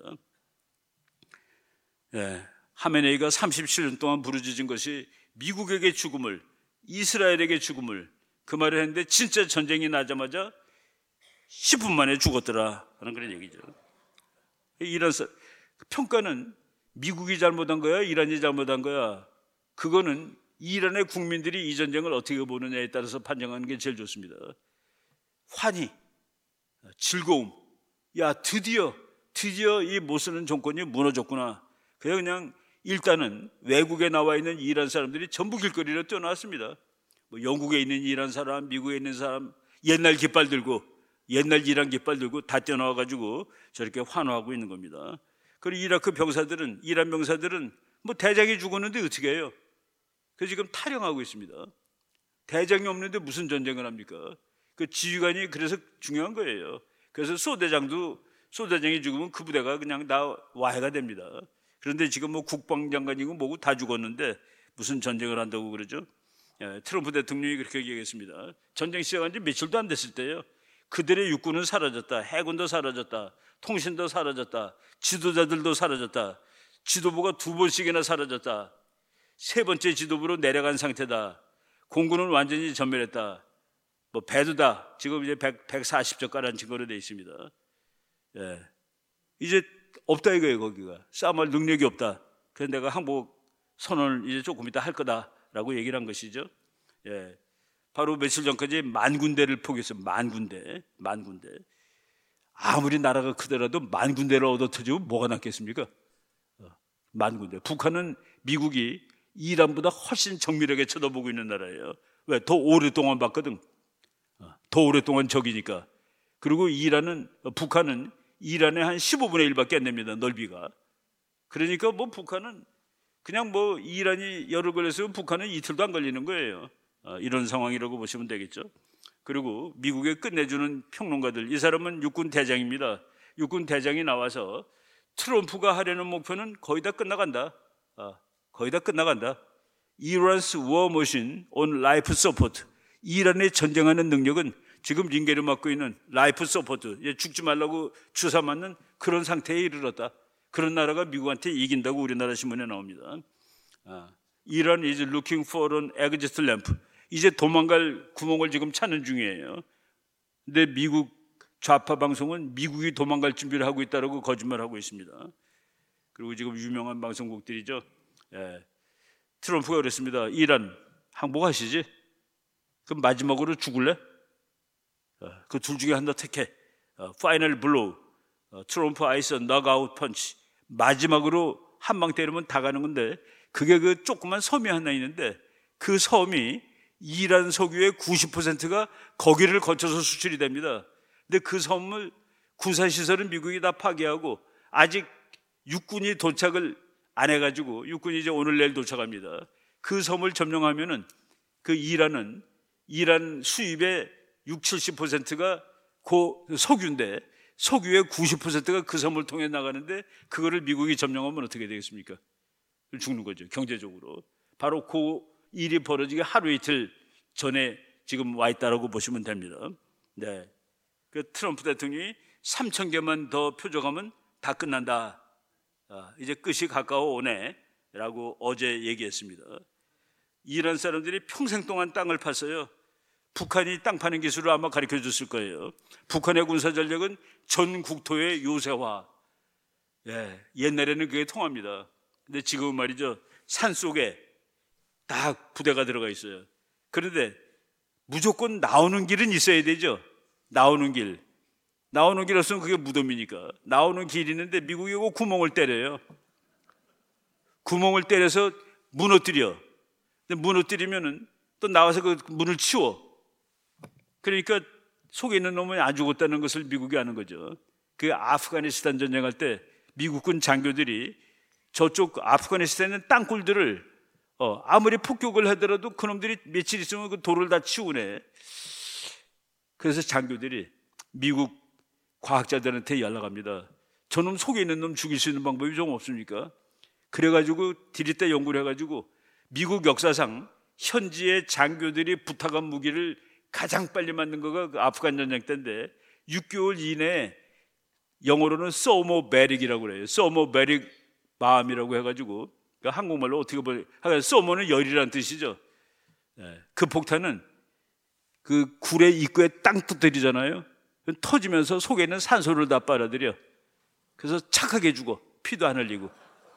예, 하메네이가 삼십칠 년 동안 부르짖은 것이 미국에게 죽음을, 이스라엘에게 죽음을, 그 말을 했는데 진짜 전쟁이 나자마자 십 분 만에 죽었더라 하는 그런 얘기죠. 이란 평가는 미국이 잘못한 거야, 이란이 잘못한 거야, 그거는 이란의 국민들이 이 전쟁을 어떻게 보느냐에 따라서 판정하는 게 제일 좋습니다. 환희, 즐거움, 야 드디어 드디어 이 못 쓰는 정권이 무너졌구나. 그냥 그냥 일단은 외국에 나와 있는 이란 사람들이 전부 길거리로 뛰어나왔습니다. 뭐 영국에 있는 이란 사람, 미국에 있는 사람, 옛날 깃발 들고, 옛날 이란 깃발 들고 다 뛰어나와가지고 저렇게 환호하고 있는 겁니다. 그리고 이라크 병사들은, 이란 병사들은 뭐 대장이 죽었는데 어떻게 해요? 그래서 지금 탈영하고 있습니다. 대장이 없는데 무슨 전쟁을 합니까? 그 지휘관이 그래서 중요한 거예요. 그래서 소대장도, 소대장이 죽으면 그 부대가 그냥 다 와해가 됩니다. 그런데 지금 뭐 국방장관이고 뭐고 다 죽었는데 무슨 전쟁을 한다고 그러죠? 예, 트럼프 대통령이 그렇게 얘기했습니다. 전쟁 시작한 지 며칠도 안 됐을 때요, 그들의 육군은 사라졌다, 해군도 사라졌다, 통신도 사라졌다, 지도자들도 사라졌다, 지도부가 두 번씩이나 사라졌다, 세 번째 지도부로 내려간 상태다, 공군은 완전히 전멸했다, 뭐 배도다, 지금 이제 백, 백사십 조 가라앉힌 증거로 되어 있습니다. 예. 이제 없다 이거예요. 거기가 싸움할 능력이 없다. 그래서 내가 항복 선언을 이제 조금 이따 할 거다라고 얘기를 한 것이죠. 예. 바로 며칠 전까지 만 군대를 포기했어요. 만 군대, 만 군대. 아무리 나라가 크더라도 만 군대를 얻어 터지면 뭐가 남겠습니까? 만 군대. 북한은 미국이 이란보다 훨씬 정밀하게 쳐다보고 있는 나라예요. 왜? 더 오랫동안 봤거든. 더 오랫동안 적이니까. 그리고 이란은, 북한은 이란의 한 십오분의 일밖에 안 됩니다. 넓이가. 그러니까 뭐 북한은 그냥 뭐 이란이 열을 걸렸으면 북한은 이틀도 안 걸리는 거예요. 이런 상황이라고 보시면 되겠죠. 그리고 미국에 끝내주는 평론가들, 이 사람은 육군 대장입니다. 육군 대장이 나와서 트럼프가 하려는 목표는 거의 다 끝나간다. 거의 다 끝나간다. Iran's war machine on life support. 이란의 전쟁하는 능력은 지금 링게를 맡고 있는 라이프 서포트, 죽지 말라고 주사 맞는 그런 상태에 이르렀다. 그런 나라가 미국한테 이긴다고 우리나라 신문에 나옵니다. 아, 이란 is looking for an exit ramp. 이제 도망갈 구멍을 지금 찾는 중이에요. 근데 미국 좌파 방송은 미국이 도망갈 준비를 하고 있다고 거짓말하고 있습니다. 그리고 지금 유명한 방송국들이죠. 예. 트럼프가 그랬습니다. 이란 항복하시지? 그럼 마지막으로 죽을래? 그 둘 중에 하나 택해. 파이널 블로우, 트럼프 아이스 넉아웃 펀치. 마지막으로 한 방 때리면 다 가는 건데, 그게 그 조그만 섬이 하나 있는데, 그 섬이 이란 석유의 구십 퍼센트가 거기를 거쳐서 수출이 됩니다. 근데 그 섬을 군사시설은 미국이 다 파괴하고 아직 육군이 도착을 안 해가지고, 육군이 이제 오늘 내일 도착합니다. 그 섬을 점령하면은 그 이란은 이란 수입의 육십, 칠십 퍼센트가 고 석유인데, 석유의 구십 퍼센트가 그 섬을 통해 나가는데, 그거를 미국이 점령하면 어떻게 되겠습니까? 죽는 거죠, 경제적으로. 바로 그 일이 벌어지기 하루 이틀 전에 지금 와 있다라고 보시면 됩니다. 네. 그 트럼프 대통령이 삼천 개만 더 표적하면 다 끝난다. 아, 이제 끝이 가까워 오네. 라고 어제 얘기했습니다. 이란 사람들이 평생 동안 땅을 팠어요. 북한이 땅 파는 기술을 아마 가르쳐 줬을 거예요. 북한의 군사 전력은 전 국토의 요새화. 예, 옛날에는 그게 통합니다. 근데 지금은 말이죠, 산 속에 딱 부대가 들어가 있어요. 그런데 무조건 나오는 길은 있어야 되죠. 나오는 길. 나오는 길 없으면 그게 무덤이니까. 나오는 길이 있는데 미국이 그 구멍을 때려요. 구멍을 때려서 무너뜨려. 근데 무너뜨리면은 또 나와서 그 문을 치워. 그러니까 속에 있는 놈은 안 죽었다는 것을 미국이 아는 거죠. 그 아프가니스탄 전쟁할 때 미국군 장교들이 저쪽 아프가니스탄에 있는 땅굴들을 어, 아무리 폭격을 하더라도 그놈들이 며칠 있으면 그 돌을 다 치우네. 그래서 장교들이 미국 과학자들한테 연락합니다. 저놈 속에 있는 놈 죽일 수 있는 방법이 좀 없습니까? 그래가지고 디리떼 연구를 해가지고 미국 역사상 현지의 장교들이 부탁한 무기를 가장 빨리 만든 거가 그 아프간 전쟁 때인데, 육 개월 이내에 영어로는 소모베릭이라고 그래요. 소모베릭 마음이라고 해가지고, 그러니까 한국말로 어떻게 보면 소모는 열이라는 뜻이죠. 네. 그 폭탄은 그 굴의 입구에 땅 터뜨리잖아요. 터지면서 속에 있는 산소를 다 빨아들여. 그래서 착하게 죽어. 피도 안 흘리고.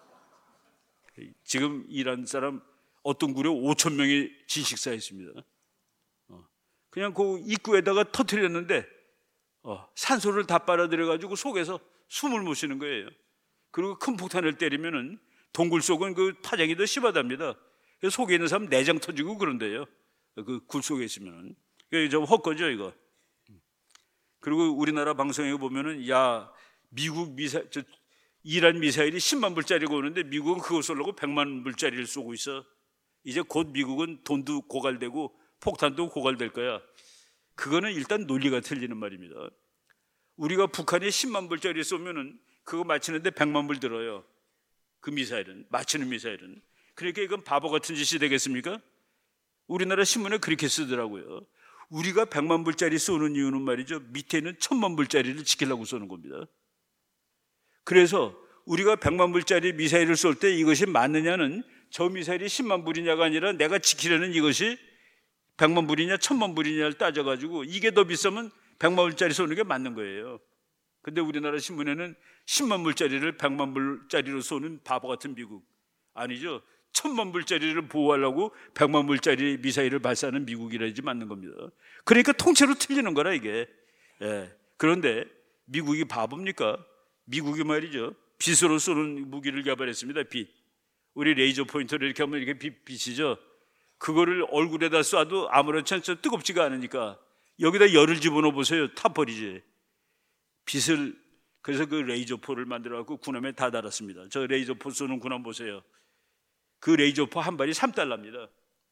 지금 이란 사람 어떤 굴에 오천 명이 질식사했습니다. 그냥 그 입구에다가 터뜨렸는데 어, 산소를 다 빨아들여가지고 속에서 숨을 못 쉬는 거예요. 그리고 큰 폭탄을 때리면은 동굴 속은 그 파장이 더 심하답니다. 그래서 속에 있는 사람 내장 터지고 그런데요. 그 굴 속에 있으면은. 이게 좀 헛거죠, 이거. 그리고 우리나라 방송에 보면은, 야, 미국 미사, 저, 이란 미사일이 십만 불짜리가 오는데 미국은 그거 쏘려고 백만 불짜리를 쏘고 있어. 이제 곧 미국은 돈도 고갈되고 폭탄도 고갈될 거야. 그거는 일단 논리가 틀리는 말입니다. 우리가 북한이 십만 불짜리 쏘면은 그거 맞히는데 백만 불 들어요. 그 미사일은, 맞히는 미사일은. 그러니까 이건 바보 같은 짓이 되겠습니까? 우리나라 신문에 그렇게 쓰더라고요. 우리가 백만 불짜리 쏘는 이유는 말이죠, 밑에 있는 천만 불짜리를 지키려고 쏘는 겁니다. 그래서 우리가 백만 불짜리 미사일을 쏠 때 이것이 맞느냐는 저 미사일이 십만 불이냐가 아니라 내가 지키려는 이것이 백만 불이냐 천만 불이냐를 따져가지고 이게 더 비싸면 백만 불짜리 쏘는 게 맞는 거예요. 근데 우리나라 신문에는 십만 불짜리를 백만 불짜리로 쏘는 바보 같은 미국, 아니죠, 천만 불짜리를 보호하려고 백만 불짜리 미사일을 발사하는 미국이라야지 맞는 겁니다. 그러니까 통째로 틀리는 거라 이게. 예. 그런데 미국이 바보입니까? 미국이 말이죠, 빛으로 쏘는 무기를 개발했습니다. 빛. 우리 레이저 포인터를 이렇게 하면 이렇게 빛, 빛이죠. 그거를 얼굴에다 쏴도 아무렇지 않죠. 뜨겁지가 않으니까. 여기다 열을 집어넣어 보세요. 타버리지. 빛을, 그래서 그 레이저포를 만들어갖고 군함에 다 달았습니다. 저 레이저포 쏘는 군함 보세요. 그 레이저포 한 발이 삼 달러입니다.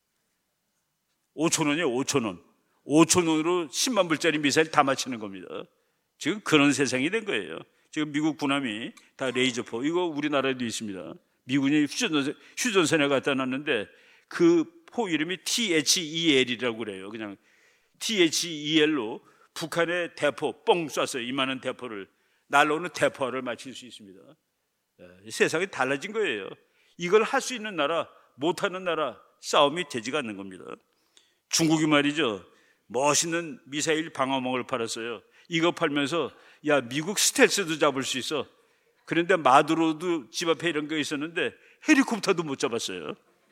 오천 원이에요, 오천 원. 오천 원으로 십만 불짜리 미사일 다 맞추는 겁니다. 지금 그런 세상이 된 거예요. 지금 미국 군함이 다 레이저포, 이거 우리나라에도 있습니다. 미군이 휴전선, 휴전선에 갖다 놨는데 그 포 이름이 티 에이치 이 엘이라고 그래요. 그냥 티 에이치 이 엘로 북한의 대포 뻥 쐈어요. 이만한 대포를, 날라오는 대포를 맞출 수 있습니다. 예, 세상이 달라진 거예요. 이걸 할 수 있는 나라, 못하는 나라 싸움이 되지가 않는 겁니다. 중국이 말이죠, 멋있는 미사일 방어망을 팔았어요. 이거 팔면서 야, 미국 스텔스도 잡을 수 있어. 그런데 마두로도 집 앞에 이런 거 있었는데 헬리콥터도 못 잡았어요.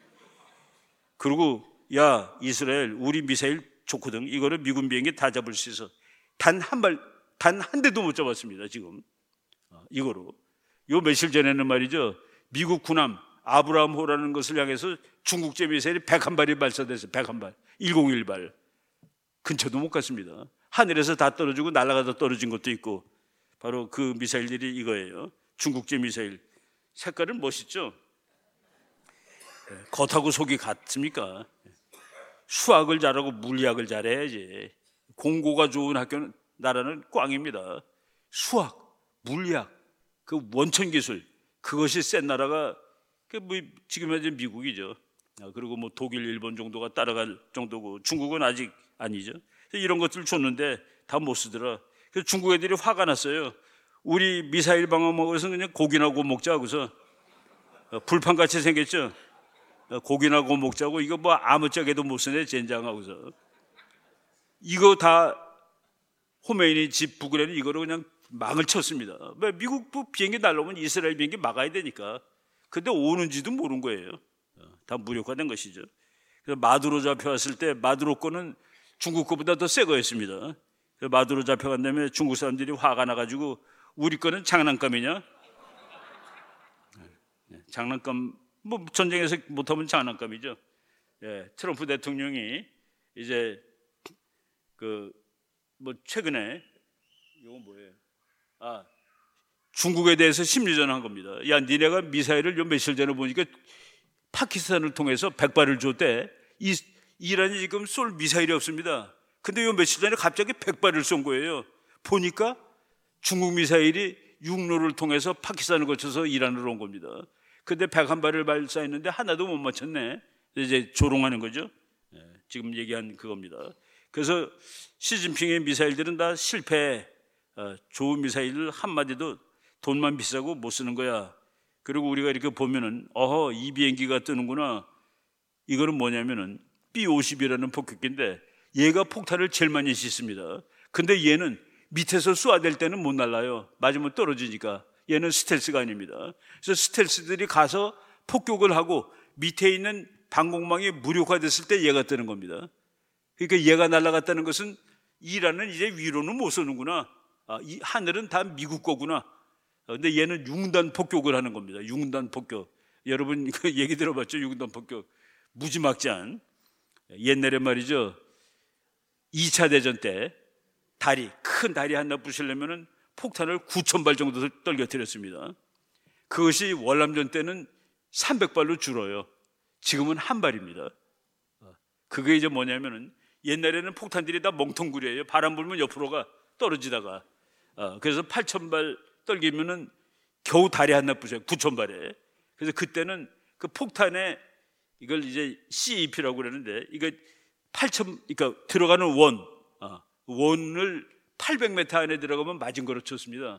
그리고 야, 이스라엘 우리 미사일 좋거든, 이거를 미군 비행기 다 잡을 수 있어. 단 한 발, 단 한 대도 못 잡았습니다. 지금 이거로. 요 며칠 전에는 말이죠, 미국 군함 아브라함호라는 것을 향해서 중국제 미사일이 백한 발이 발사됐어요. 백한 발, 백일 발. 근처도 못 갔습니다. 하늘에서 다 떨어지고 날아가다 떨어진 것도 있고, 바로 그 미사일들이 이거예요. 중국제 미사일. 색깔은 멋있죠? 겉하고 속이 같습니까? 수학을 잘하고 물리학을 잘해야지. 공고가 좋은 학교는, 나라는 꽝입니다. 수학, 물리학, 그 원천 기술, 그것이 센 나라가 그 뭐 지금 현재 미국이죠. 그리고 뭐 독일, 일본 정도가 따라갈 정도고, 중국은 아직 아니죠. 이런 것들 줬는데 다 못 쓰더라. 그래서 중국 애들이 화가 났어요. 우리 미사일 방어 먹어서 그냥 고기나 구워 먹자 하고서, 불판같이 생겼죠. 고기나 구워 먹자고, 이거 뭐 아무짝에도 못 쓰네 젠장하고서. 이거 다 호메이니 집 부근에는 이거로 그냥 막을 쳤습니다. 왜? 미국 비행기 날라오면 이스라엘 비행기 막아야 되니까. 근데 오는지도 모른 거예요. 다 무력화된 것이죠. 그래서 마두로 잡혀왔을 때 마두로 거는 중국 거보다 더 새 거였습니다. 그래서 마두로 잡혀간 다음에 중국 사람들이 화가 나가지고 우리 거는 장난감이냐? 장난감, 뭐 전쟁에서 못하면 장난감이죠. 예, 트럼프 대통령이 이제 그 뭐 최근에 이거 뭐예요? 아, 중국에 대해서 심리전한 겁니다. 야, 니네가 미사일을 요 며칠 전에 보니까 파키스탄을 통해서 백 발을 줬대. 이, 이란이 지금 쏠 미사일이 없습니다. 근데 요 며칠 전에 갑자기 백 발을 쏜 거예요. 보니까 중국 미사일이 육로를 통해서 파키스탄을 거쳐서 이란으로 온 겁니다. 근데 백한 발을 발사했는데 하나도 못 맞췄네. 이제 조롱하는 거죠. 지금 얘기한 그겁니다. 그래서 시진핑의 미사일들은 다 실패. 좋은 미사일을 한마디도 돈만 비싸고 못 쓰는 거야. 그리고 우리가 이렇게 보면은 어허, 이 비행기가 뜨는구나. 이거는 뭐냐면은 비 오십이라는 폭격기인데 얘가 폭탄을 제일 많이 싣습니다. 근데 얘는 밑에서 쏘아댈 때는 못 날라요. 맞으면 떨어지니까. 얘는 스텔스가 아닙니다. 그래서 스텔스들이 가서 폭격을 하고 밑에 있는 방공망이 무력화됐을 때 얘가 뜨는 겁니다. 그러니까 얘가 날아갔다는 것은 이란은 이제 위로는 못 쏘는구나. 아, 이 하늘은 다 미국 거구나. 근데 얘는 융단 폭격을 하는 겁니다. 융단 폭격. 여러분 그 얘기 들어봤죠? 융단 폭격. 무지막지한. 옛날에 말이죠, 이 차 대전 때 다리, 큰 다리 하나 부시려면은 폭탄을 구천 발 정도 떨겨뜨렸습니다. 그것이 월남전 때는 삼백 발로 줄어요. 지금은 한 발입니다. 그게 이제 뭐냐면은 옛날에는 폭탄들이 다 멍텅구리예요. 바람 불면 옆으로 가, 떨어지다가. 그래서 팔천 발 떨기면은 겨우 다리 하나 부셔요. 구천 발에. 그래서 그때는 그 폭탄에 이걸 이제 씨이피라고 그러는데, 이거 팔천, 그러니까 들어가는 원, 어, 원을 팔백 미터 안에 들어가면 맞은 거로 쳤습니다.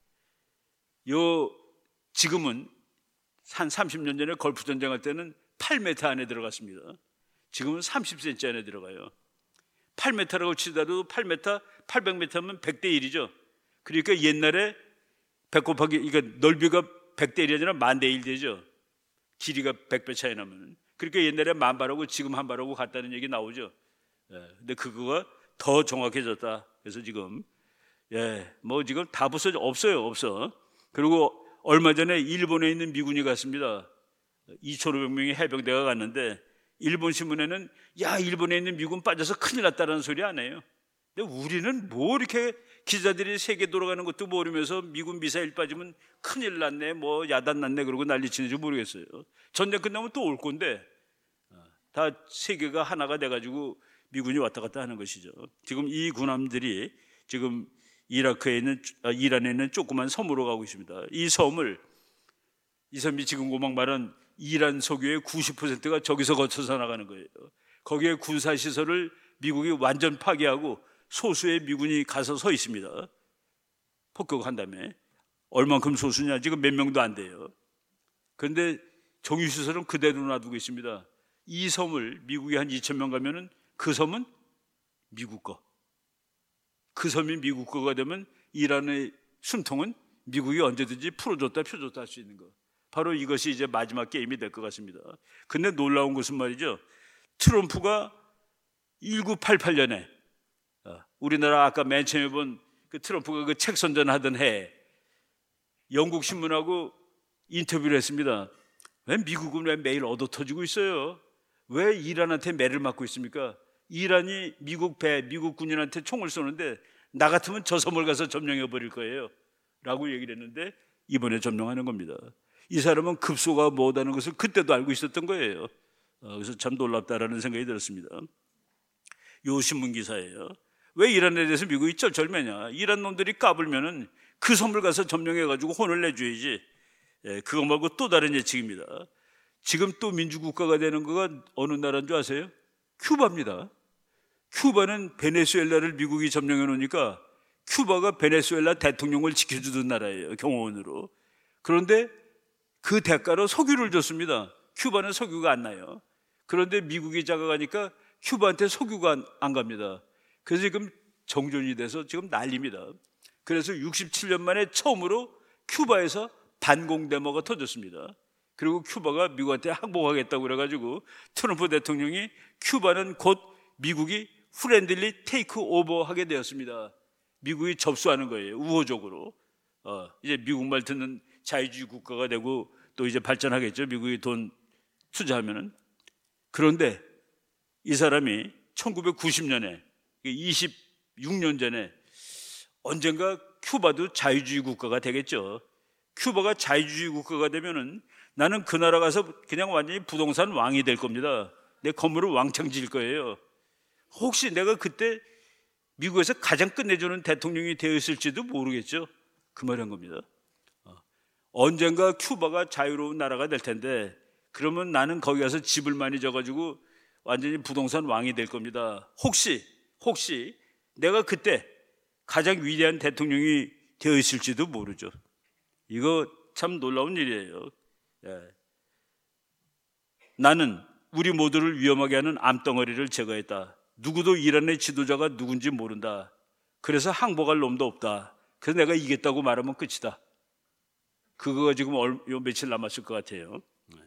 요 지금은 한 삼십 년 전에 걸프 전쟁할 때는 팔 미터 안에 들어갔습니다. 지금은 삼십 센티미터 안에 들어가요. 팔 미터라고 치더라도 팔 미터, 팔백 미터면 백 대 일이죠. 그러니까 옛날에 백 곱하기, 그러니까 넓이가 백 대 일이 아니라 만 대 일 되죠. 길이가 백 배 차이 나면. 그러니까 옛날에 만 발하고 지금 한 발하고 같다는 얘기 나오죠. 예, 근데 그거가 더 정확해졌다. 그래서 지금, 예, 뭐 지금 다 부서 없어요, 없어. 그리고 얼마 전에 일본에 있는 미군이 갔습니다. 이천오백 명의 해병대가 갔는데, 일본 신문에는 야, 일본에 있는 미군 빠져서 큰일 났다는 소리 안 해요. 근데 우리는 뭐 이렇게 기자들이 세계 돌아가는 것도 모르면서 미군 미사일 빠지면 큰일 났네, 뭐 야단 났네 그러고 난리치는지 모르겠어요. 전쟁 끝나면 또 올 건데 다 세계가 하나가 돼가지고 미군이 왔다 갔다 하는 것이죠. 지금 이 군함들이 지금 이라크에 있는, 아, 이란에 있는 조그만 섬으로 가고 있습니다. 이 섬을, 이 섬이 지금 고막 말은 이란 석유의 구십 퍼센트가 저기서 거쳐서 나가는 거예요. 거기에 군사시설을 미국이 완전 파괴하고 소수의 미군이 가서 서 있습니다. 폭격한 다음에. 얼만큼 소수냐? 지금 몇 명도 안 돼요. 그런데 정유시설은 그대로 놔두고 있습니다. 이 섬을 미국이 한 이천 명 가면은 그 섬은 미국 거. 그 섬이 미국 거가 되면 이란의 숨통은 미국이 언제든지 풀어줬다 펴줬다 할 수 있는 거. 바로 이것이 이제 마지막 게임이 될 것 같습니다. 근데 놀라운 것은 말이죠, 트럼프가 천구백팔십팔 년에 우리나라 아까 맨 처음에 본 그 트럼프가 그 책 선전하던 해에 영국 신문하고 인터뷰를 했습니다. 왜 미국은 왜 매일 얻어 터지고 있어요? 왜 이란한테 매를 맞고 있습니까? 이란이 미국 배, 미국 군인한테 총을 쏘는데 나 같으면 저 섬을 가서 점령해 버릴 거예요 라고 얘기를 했는데 이번에 점령하는 겁니다. 이 사람은 급소가 뭐다는 것을 그때도 알고 있었던 거예요. 그래서 참 놀랍다라는 생각이 들었습니다. 요 신문 기사예요. 왜 이란에 대해서 미국이 쩔쩔매냐? 이란 놈들이 까불면은 그 섬을 가서 점령해가지고 혼을 내줘야지. 예, 그거 말고 또 다른 예측입니다. 지금 또 민주국가가 되는 거가 어느 나라인 줄 아세요? 큐바입니다. 큐바는 베네수엘라를 미국이 점령해 놓으니까 큐바가 베네수엘라 대통령을 지켜주던 나라예요, 경호원으로. 그런데 그 대가로 석유를 줬습니다. 큐바는 석유가 안 나요. 그런데 미국이 작아가니까 큐바한테 석유가 안, 안 갑니다. 그래서 지금 정전이 돼서 지금 난립니다. 그래서 육십칠 년 만에 처음으로 큐바에서 반공대모가 터졌습니다. 그리고 큐바가 미국한테 항복하겠다고 그래가지고 트럼프 대통령이 큐바는 곧 미국이 프렌들리 테이크 오버 하게 되었습니다. 미국이 접수하는 거예요, 우호적으로. 어, 이제 미국 말 듣는 자유주의 국가가 되고 또 이제 발전하겠죠, 미국이 돈 투자하면은. 그런데 이 사람이 천구백구십 년에 이십육 년 전에 언젠가 큐바도 자유주의 국가가 되겠죠. 큐바가 자유주의 국가가 되면은 나는 그 나라 가서 그냥 완전히 부동산 왕이 될 겁니다. 내 건물을 왕창 지을 거예요. 혹시 내가 그때 미국에서 가장 끝내주는 대통령이 되었을지도 모르겠죠. 그 말한 겁니다. 언젠가 큐바가 자유로운 나라가 될 텐데 그러면 나는 거기 가서 집을 많이 져가지고 완전히 부동산 왕이 될 겁니다. 혹시 혹시 내가 그때 가장 위대한 대통령이 되어 있을지도 모르죠. 이거 참 놀라운 일이에요. 예. 나는 우리 모두를 위험하게 하는 암덩어리를 제거했다. 누구도 이란의 지도자가 누군지 모른다. 그래서 항복할 놈도 없다. 그래서 내가 이겼다고 말하면 끝이다. 그거가 지금 요 며칠 남았을 것 같아요.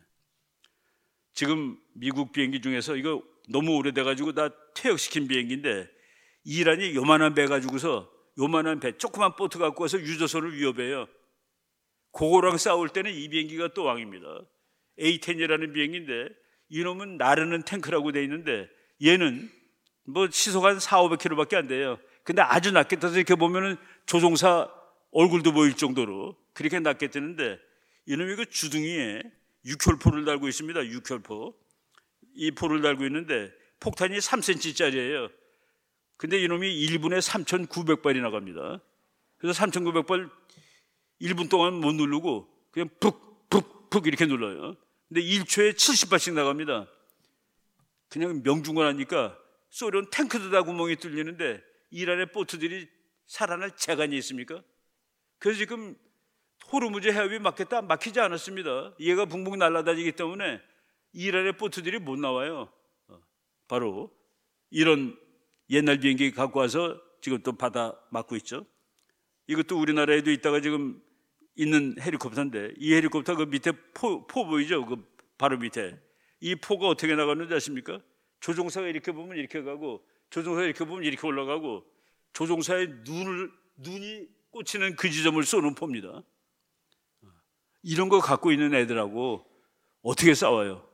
지금 미국 비행기 중에서 이거 너무 오래돼가지고 다 퇴역시킨 비행기인데 이란이 요만한 배 가지고서 요만한 배, 조그만 보트 갖고 와서 유조선을 위협해요. 그거랑 싸울 때는 이 비행기가 또 왕입니다. 에이 텐이라는 비행기인데 이놈은 나르는 탱크라고 돼 있는데 얘는 뭐 시속 한 사오백 킬로미터밖에 안 돼요. 근데 아주 낮게 떠서 이렇게 보면은 조종사 얼굴도 보일 정도로 그렇게 낮게 뜨는데 이놈이 그 주둥이에 육혈포를 달고 있습니다. 육혈포. 이 포를 달고 있는데 폭탄이 삼 센티미터짜리예요. 근데 이놈이 일 분에 삼천구백 발이 나갑니다. 그래서 삼천구백 발 일 분 동안 못 누르고 그냥 푹 푹 푹 이렇게 눌러요. 근데 일 초에 칠십 발씩 나갑니다. 그냥 명중을 하니까 소련 탱크도 다 구멍이 뚫리는데 이란의 보트들이 살아날 재간이 있습니까? 그래서 지금 호르무즈 해협이 막혔다 막히지 않았습니다. 얘가 붕붕 날아다니기 때문에 이란의 보트들이 못 나와요. 바로 이런 옛날 비행기 갖고 와서 지금 또 바다 막고 있죠. 이것도 우리나라에도 있다가 지금 있는 헬리콥터인데, 이 헬리콥터 그 밑에 포, 포 보이죠? 그 바로 밑에 이 포가 어떻게 나가는지 아십니까? 조종사가 이렇게 보면 이렇게 가고, 조종사가 이렇게 보면 이렇게 올라가고, 조종사의 눈을 눈이 꽂히는 그 지점을 쏘는 포입니다. 이런 거 갖고 있는 애들하고 어떻게 싸워요?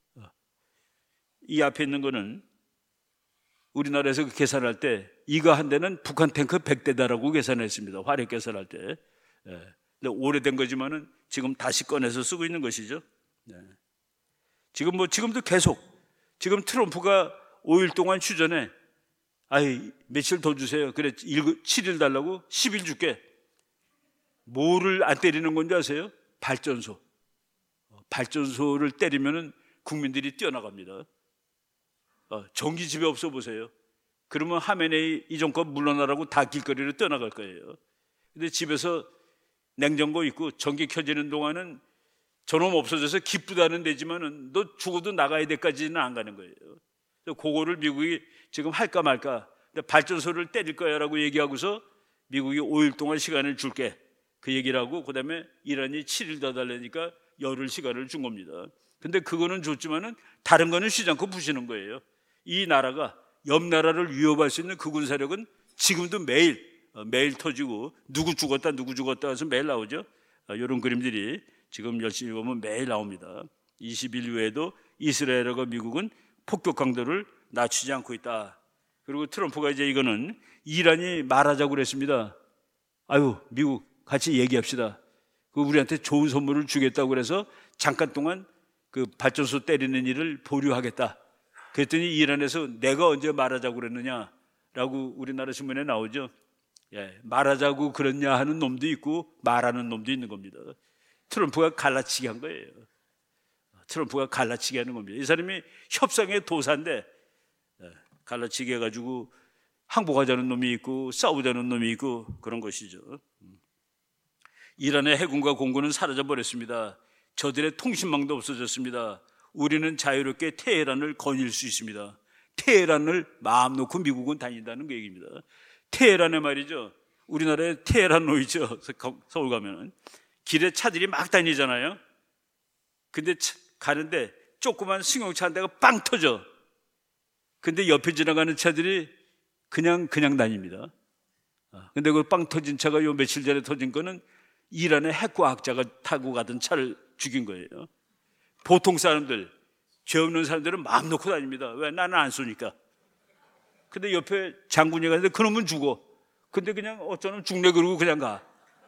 이 앞에 있는 거는 우리나라에서 그 계산할 때 이거 한 대는 북한 탱크 백 대다라고 계산했습니다. 화력 계산할 때. 예. 근데 오래된 거지만은 지금 다시 꺼내서 쓰고 있는 것이죠. 네. 지금 뭐 지금도 계속 지금 트럼프가 오 일 동안 휴전에 아이 며칠 더 주세요. 그래 칠 일 달라고 십 일 줄게. 뭐를 안 때리는 건지 아세요? 발전소. 발전소를 때리면은 국민들이 뛰어나갑니다. 어, 전기 집에 없어 보세요. 그러면 하메네이 이 정권 물러나라고 다 길거리로 뛰어나갈 거예요. 근데 집에서 냉장고 있고 전기 켜지는 동안은 저놈 없어져서 기쁘다는 데지만은 너 죽어도 나가야 돼까지는 안 가는 거예요. 그거를 미국이 지금 할까 말까. 근데 발전소를 때릴 거야라고 얘기하고서 미국이 오 일 동안 시간을 줄게. 그 얘기를 하고 그다음에 이란이 칠 일 더 달라니까 열흘 시간을 준 겁니다. 근데 그거는 좋지만은 다른 거는 쉬지 않고 부시는 거예요. 이 나라가 옆 나라를 위협할 수 있는 그 군사력은 지금도 매일 매일 터지고 누구 죽었다 누구 죽었다 해서 매일 나오죠. 이런 그림들이 지금 열심히 보면 매일 나옵니다. 이십 일 후에도 이스라엘과 미국은 폭격 강도를 낮추지 않고 있다. 그리고 트럼프가 이제 이거는 이란이 말하자고 그랬습니다. 아유 미국 같이 얘기합시다. 그 우리한테 좋은 선물을 주겠다고 그래서 잠깐 동안 그 발전소 때리는 일을 보류하겠다. 그랬더니 이란에서 내가 언제 말하자고 그랬느냐라고 우리나라 신문에 나오죠. 예, 말하자고 그랬냐 하는 놈도 있고 말하는 놈도 있는 겁니다. 트럼프가 갈라치기 한 거예요. 트럼프가 갈라치기 하는 겁니다. 이 사람이 협상의 도사인데 예, 갈라치기 해가지고 항복하자는 놈이 있고 싸우자는 놈이 있고 그런 것이죠. 이란의 해군과 공군은 사라져버렸습니다. 저들의 통신망도 없어졌습니다. 우리는 자유롭게 테헤란을 거닐 수 있습니다. 테헤란을 마음 놓고 미국은 다닌다는 그 얘기입니다. 테헤란에 말이죠. 우리나라에 테헤란로 있죠. 서울 가면은 길에 차들이 막 다니잖아요. 근데 차, 가는데 조그만 승용차 한 대가 빵 터져. 근데 옆에 지나가는 차들이 그냥 그냥 다닙니다. 근데 그 빵 터진 차가 요 며칠 전에 터진 거는 이란의 핵과학자가 타고 가던 차를 죽인 거예요. 보통 사람들, 죄 없는 사람들은 마음 놓고 다닙니다. 왜? 나는 안 쏘니까. 근데 옆에 장군이 가는데 그놈은 죽어. 근데 그냥 어쩌면 죽네 그러고 그냥 가.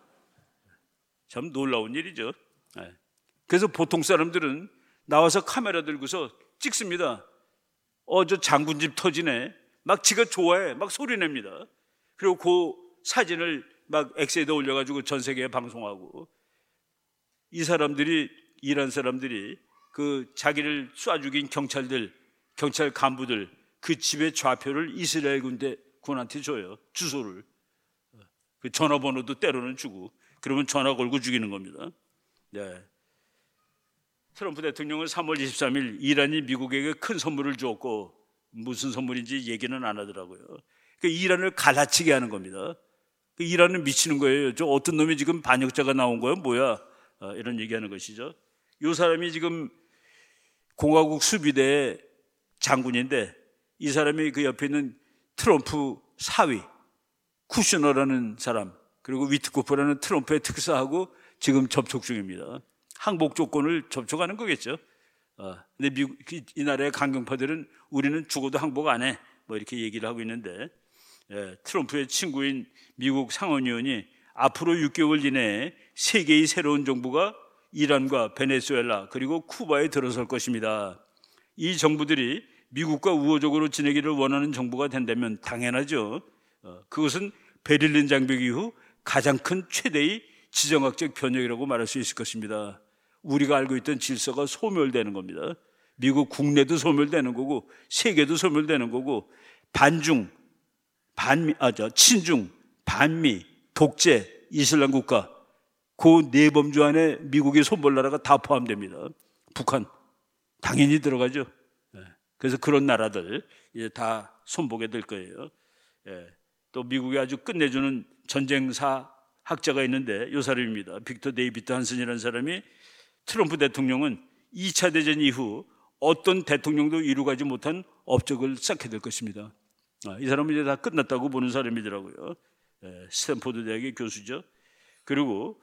참 놀라운 일이죠. 그래서 보통 사람들은 나와서 카메라 들고서 찍습니다. 어, 저 장군 집 터지네. 막 지가 좋아해. 막 소리 냅니다. 그리고 그 사진을 막 엑스에다 올려가지고 전 세계에 방송하고. 이 사람들이, 이란 사람들이 그 자기를 쏴 죽인 경찰들, 경찰 간부들 그 집의 좌표를 이스라엘 군대 군한테 줘요. 주소를. 그 전화번호도 때로는 주고. 그러면 전화 걸고 죽이는 겁니다. 네. 트럼프 대통령은 삼월 이십삼일 이란이 미국에게 큰 선물을 주었고 무슨 선물인지 얘기는 안 하더라고요. 그 이란을 갈라치게 하는 겁니다. 그 이란은 미치는 거예요. 저 어떤 놈이 지금 반역자가 나온 거야? 뭐야? 어, 이런 얘기하는 것이죠. 이 사람이 지금 공화국 수비대 장군인데 이 사람이 그 옆에 있는 트럼프 사위 쿠셔너라는 사람 그리고 위트코프라는 트럼프의 특사하고 지금 접촉 중입니다. 항복 조건을 접촉하는 거겠죠. 어, 근데 미국, 이 나라의 강경파들은 우리는 죽어도 항복 안 해. 뭐 이렇게 얘기를 하고 있는데 예, 트럼프의 친구인 미국 상원의원이 앞으로 육 개월 이내에 세 개의 새로운 정부가 이란과 베네수엘라 그리고 쿠바에 들어설 것입니다. 이 정부들이 미국과 우호적으로 지내기를 원하는 정부가 된다면 당연하죠. 어, 그것은 베를린 장벽 이후 가장 큰 최대의 지정학적 변혁이라고 말할 수 있을 것입니다. 우리가 알고 있던 질서가 소멸되는 겁니다. 미국 국내도 소멸되는 거고 세계도 소멸되는 거고 반중, 반미, 아, 저 친중, 반미, 독재, 이슬람 국가 그 네 범주 안에 미국의 손볼 나라가 다 포함됩니다. 북한 당연히 들어가죠. 그래서 그런 나라들 이제 다 손보게 될 거예요. 또 미국이 아주 끝내주는 전쟁사 학자가 있는데 이 사람입니다. 빅터 데이비드 한슨이라는 사람이 트럼프 대통령은 이 차 대전 이후 어떤 대통령도 이루가지 못한 업적을 쌓게 될 것입니다. 이 사람은 이제 다 끝났다고 보는 사람이더라고요. 스탠포드 대학의 교수죠. 그리고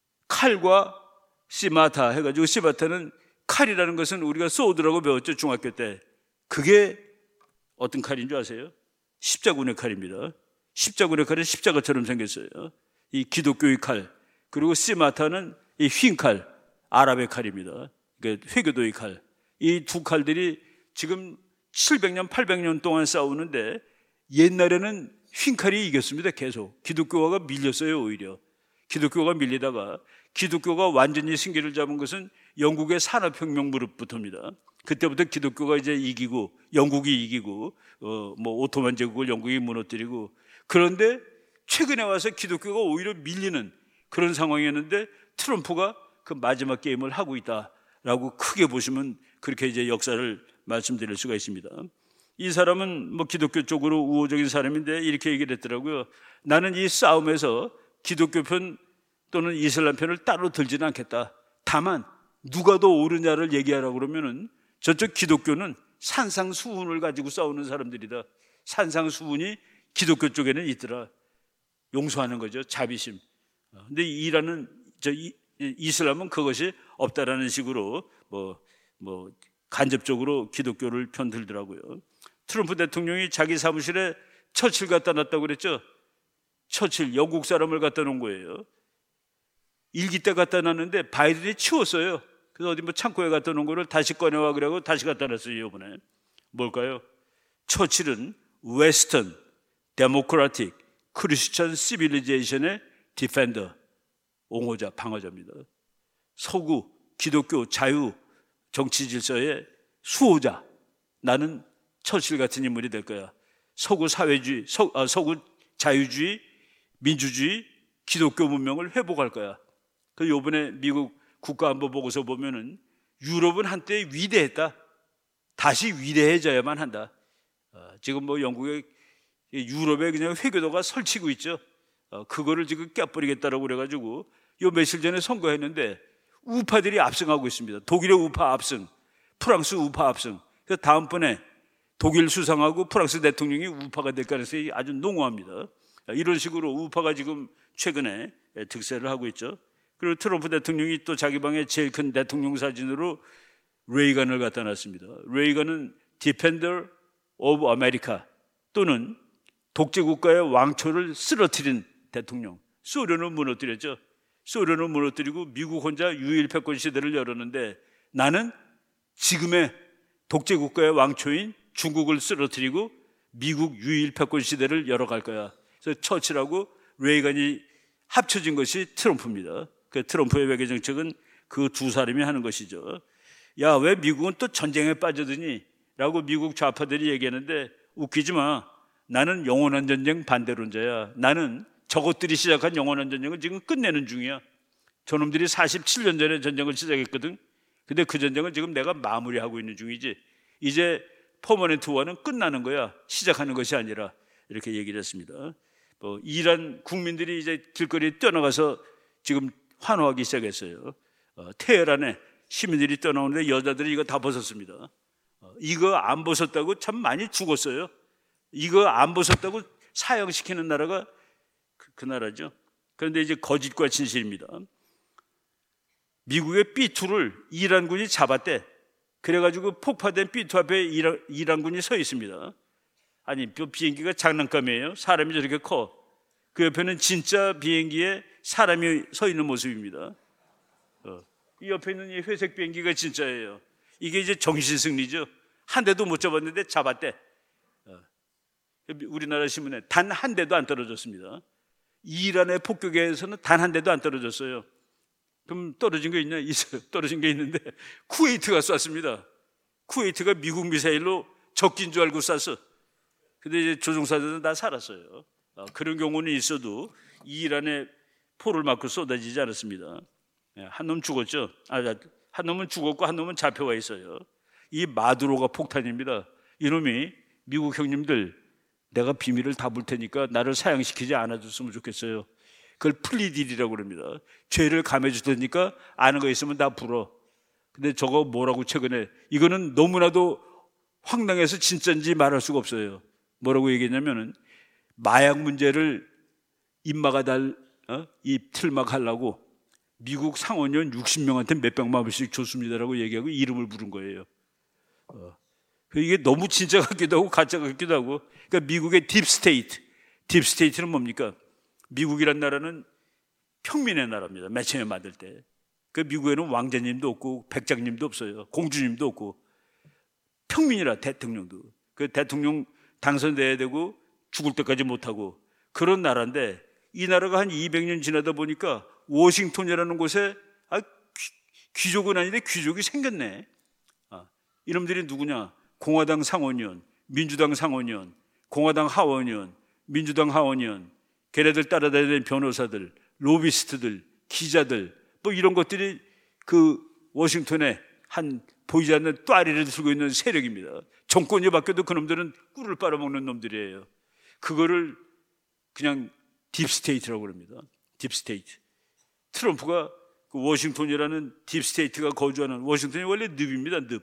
칼과 시마타 해가지고, 시마타는 칼이라는 것은 우리가 소드라고 배웠죠, 중학교 때. 그게 어떤 칼인 줄 아세요? 십자군의 칼입니다. 십자군의 칼은 십자가처럼 생겼어요. 이 기독교의 칼. 그리고 시마타는 이 휜 칼, 아랍의 칼입니다. 그러니까 회교도의 칼. 이 두 칼들이 지금 칠백 년, 팔백 년 동안 싸우는데 옛날에는 휜 칼이 이겼습니다. 계속. 기독교가 밀렸어요, 오히려. 기독교가 밀리다가 기독교가 완전히 승기를 잡은 것은 영국의 산업혁명 무렵부터입니다. 그때부터 기독교가 이제 이기고 영국이 이기고 어, 뭐 오토만 제국을 영국이 무너뜨리고, 그런데 최근에 와서 기독교가 오히려 밀리는 그런 상황이었는데 트럼프가 그 마지막 게임을 하고 있다라고 크게 보시면 그렇게 이제 역사를 말씀드릴 수가 있습니다. 이 사람은 뭐 기독교 쪽으로 우호적인 사람인데 이렇게 얘기를 했더라고요. 나는 이 싸움에서 기독교 편 또는 이슬람 편을 따로 들지는 않겠다. 다만 누가 더 옳으냐를 얘기하라고 그러면은 저쪽 기독교는 산상수훈을 가지고 싸우는 사람들이다. 산상수훈이 기독교 쪽에는 있더라. 용서하는 거죠. 자비심. 근데 이라는 저 이, 이슬람은 그것이 없다라는 식으로 뭐, 뭐 간접적으로 기독교를 편들더라고요. 트럼프 대통령이 자기 사무실에 처칠 갖다 놨다고 그랬죠. 처칠, 영국 사람을 갖다 놓은 거예요. 일기 때 갖다 놨는데 바이든이 치웠어요. 그래서 어디 뭐 창고에 갖다 놓은 거를 다시 꺼내와 그러고 다시 갖다 놨어요, 이번에. 뭘까요? 처칠은 웨스턴 데모크라틱 크리스천 시빌리제이션의 디펜더, 옹호자, 방어자입니다. 서구 기독교 자유 정치 질서의 수호자. 나는 처칠 같은 인물이 될 거야. 서구 사회주의, 서, 아, 서구 자유주의, 민주주의, 기독교 문명을 회복할 거야. 그 요번에 미국 국가안보보고서 보면은 유럽은 한때 위대했다. 다시 위대해져야만 한다. 어, 지금 뭐 영국의 유럽에 그냥 회교도가 설치고 있죠. 어, 그거를 지금 깨버리겠다라고 그래가지고 요 며칠 전에 선거했는데 우파들이 압승하고 있습니다. 독일의 우파 압승, 프랑스 우파 압승. 그래서 다음번에 독일 수상하고 프랑스 대통령이 우파가 될 가능성이 아주 농후합니다. 이런 식으로 우파가 지금 최근에 득세를 하고 있죠. 그리고 트럼프 대통령이 또 자기 방에 제일 큰 대통령 사진으로 레이건을 갖다 놨습니다. 레이건은 Defender of America 또는 독재국가의 왕초를 쓰러뜨린 대통령. 소련을 무너뜨렸죠. 소련을 무너뜨리고 미국 혼자 유일 패권 시대를 열었는데 나는 지금의 독재국가의 왕초인 중국을 쓰러뜨리고 미국 유일 패권 시대를 열어갈 거야. 그래서 처칠하고 레이건이 합쳐진 것이 트럼프입니다. 그 트럼프의 외교 정책은 그 두 사람이 하는 것이죠. 야, 왜 미국은 또 전쟁에 빠져드니? 라고 미국 좌파들이 얘기하는데 웃기지 마. 나는 영원한 전쟁 반대론자야. 나는 저것들이 시작한 영원한 전쟁을 지금 끝내는 중이야. 저놈들이 사십칠 년 전에 전쟁을 시작했거든. 근데 그 전쟁을 지금 내가 마무리하고 있는 중이지. 이제 퍼머넨트 워는 끝나는 거야. 시작하는 것이 아니라. 이렇게 얘기를 했습니다. 뭐 이란 국민들이 이제 길거리에 뛰어나가서 지금 환호하기 시작했어요. 어, 테헤란에 시민들이 떠나오는데 여자들이 이거 다 벗었습니다. 어, 이거 안 벗었다고 참 많이 죽었어요. 이거 안 벗었다고 사형시키는 나라가 그, 그 나라죠. 그런데 이제 거짓과 진실입니다. 미국의 비 투를 이란군이 잡았대. 그래가지고 폭파된 비 투 앞에 이란, 이란군이 서 있습니다. 아니, 비행기가 장난감이에요. 사람이 저렇게 커. 그 옆에는 진짜 비행기에 사람이 서 있는 모습입니다. 어. 이 옆에 있는 이 회색 비행기가 진짜예요. 이게 이제 정신승리죠. 한 대도 못 잡았는데 잡았대. 어. 우리나라 신문에 단 한 대도 안 떨어졌습니다. 이란의 폭격에서는 단 한 대도 안 떨어졌어요. 그럼 떨어진 게 있냐? 있어요. 떨어진 게 있는데 쿠웨이트가 쐈습니다. 쿠웨이트가 미국 미사일로 적긴 줄 알고 쐈어. 근데 이제 조종사들은 다 살았어요. 아, 그런 경우는 있어도 이란의 포를 맞고 쏟아지지 않았습니다. 한 놈 죽었죠. 아, 한 놈은 죽었고 한 놈은 잡혀와 있어요. 이 마두로가 폭탄입니다. 이놈이 미국 형님들, 내가 비밀을 다 볼 테니까 나를 사형시키지 않아줬으면 좋겠어요. 그걸 플리딜이라고 그럽니다. 죄를 감해줄 테니까 아는 거 있으면 다 불어. 근데 저거 뭐라고 최근에, 이거는 너무나도 황당해서 진짜인지 말할 수가 없어요. 뭐라고 얘기했냐면은 마약 문제를 입마가 달, 어? 입 틀막 하려고 미국 상원의원 육십 명한테 몇백만 원씩 줬습니다라고 얘기하고 이름을 부른 거예요. 어. 이게 너무 진짜 같기도 하고 가짜 같기도 하고. 그러니까 미국의 딥스테이트. 딥스테이트는 뭡니까? 미국이란 나라는 평민의 나라입니다. 맨 처음에 만들 때. 그 미국에는 왕자님도 없고 백장님도 없어요. 공주님도 없고. 평민이라 대통령도. 그 대통령 당선돼야 되고 죽을 때까지 못하고 그런 나라인데 이 나라가 한 이백 년 지나다 보니까 워싱턴이라는 곳에 아, 귀, 족은 아닌데 귀족이 생겼네. 아, 이놈들이 누구냐? 공화당 상원의원, 민주당 상원의원, 공화당 하원의원, 민주당 하원의원, 걔네들 따라다니는 변호사들, 로비스트들, 기자들 뭐 이런 것들이 그 워싱턴에 한 보이지 않는 또아리를 들고 있는 세력입니다. 정권이 바뀌어도 그놈들은 꿀을 빨아먹는 놈들이에요. 그거를 그냥 딥스테이트라고 그럽니다. 딥스테이트. 트럼프가 그 워싱턴이라는 딥스테이트가 거주하는, 워싱턴이 원래 늪입니다. 늪.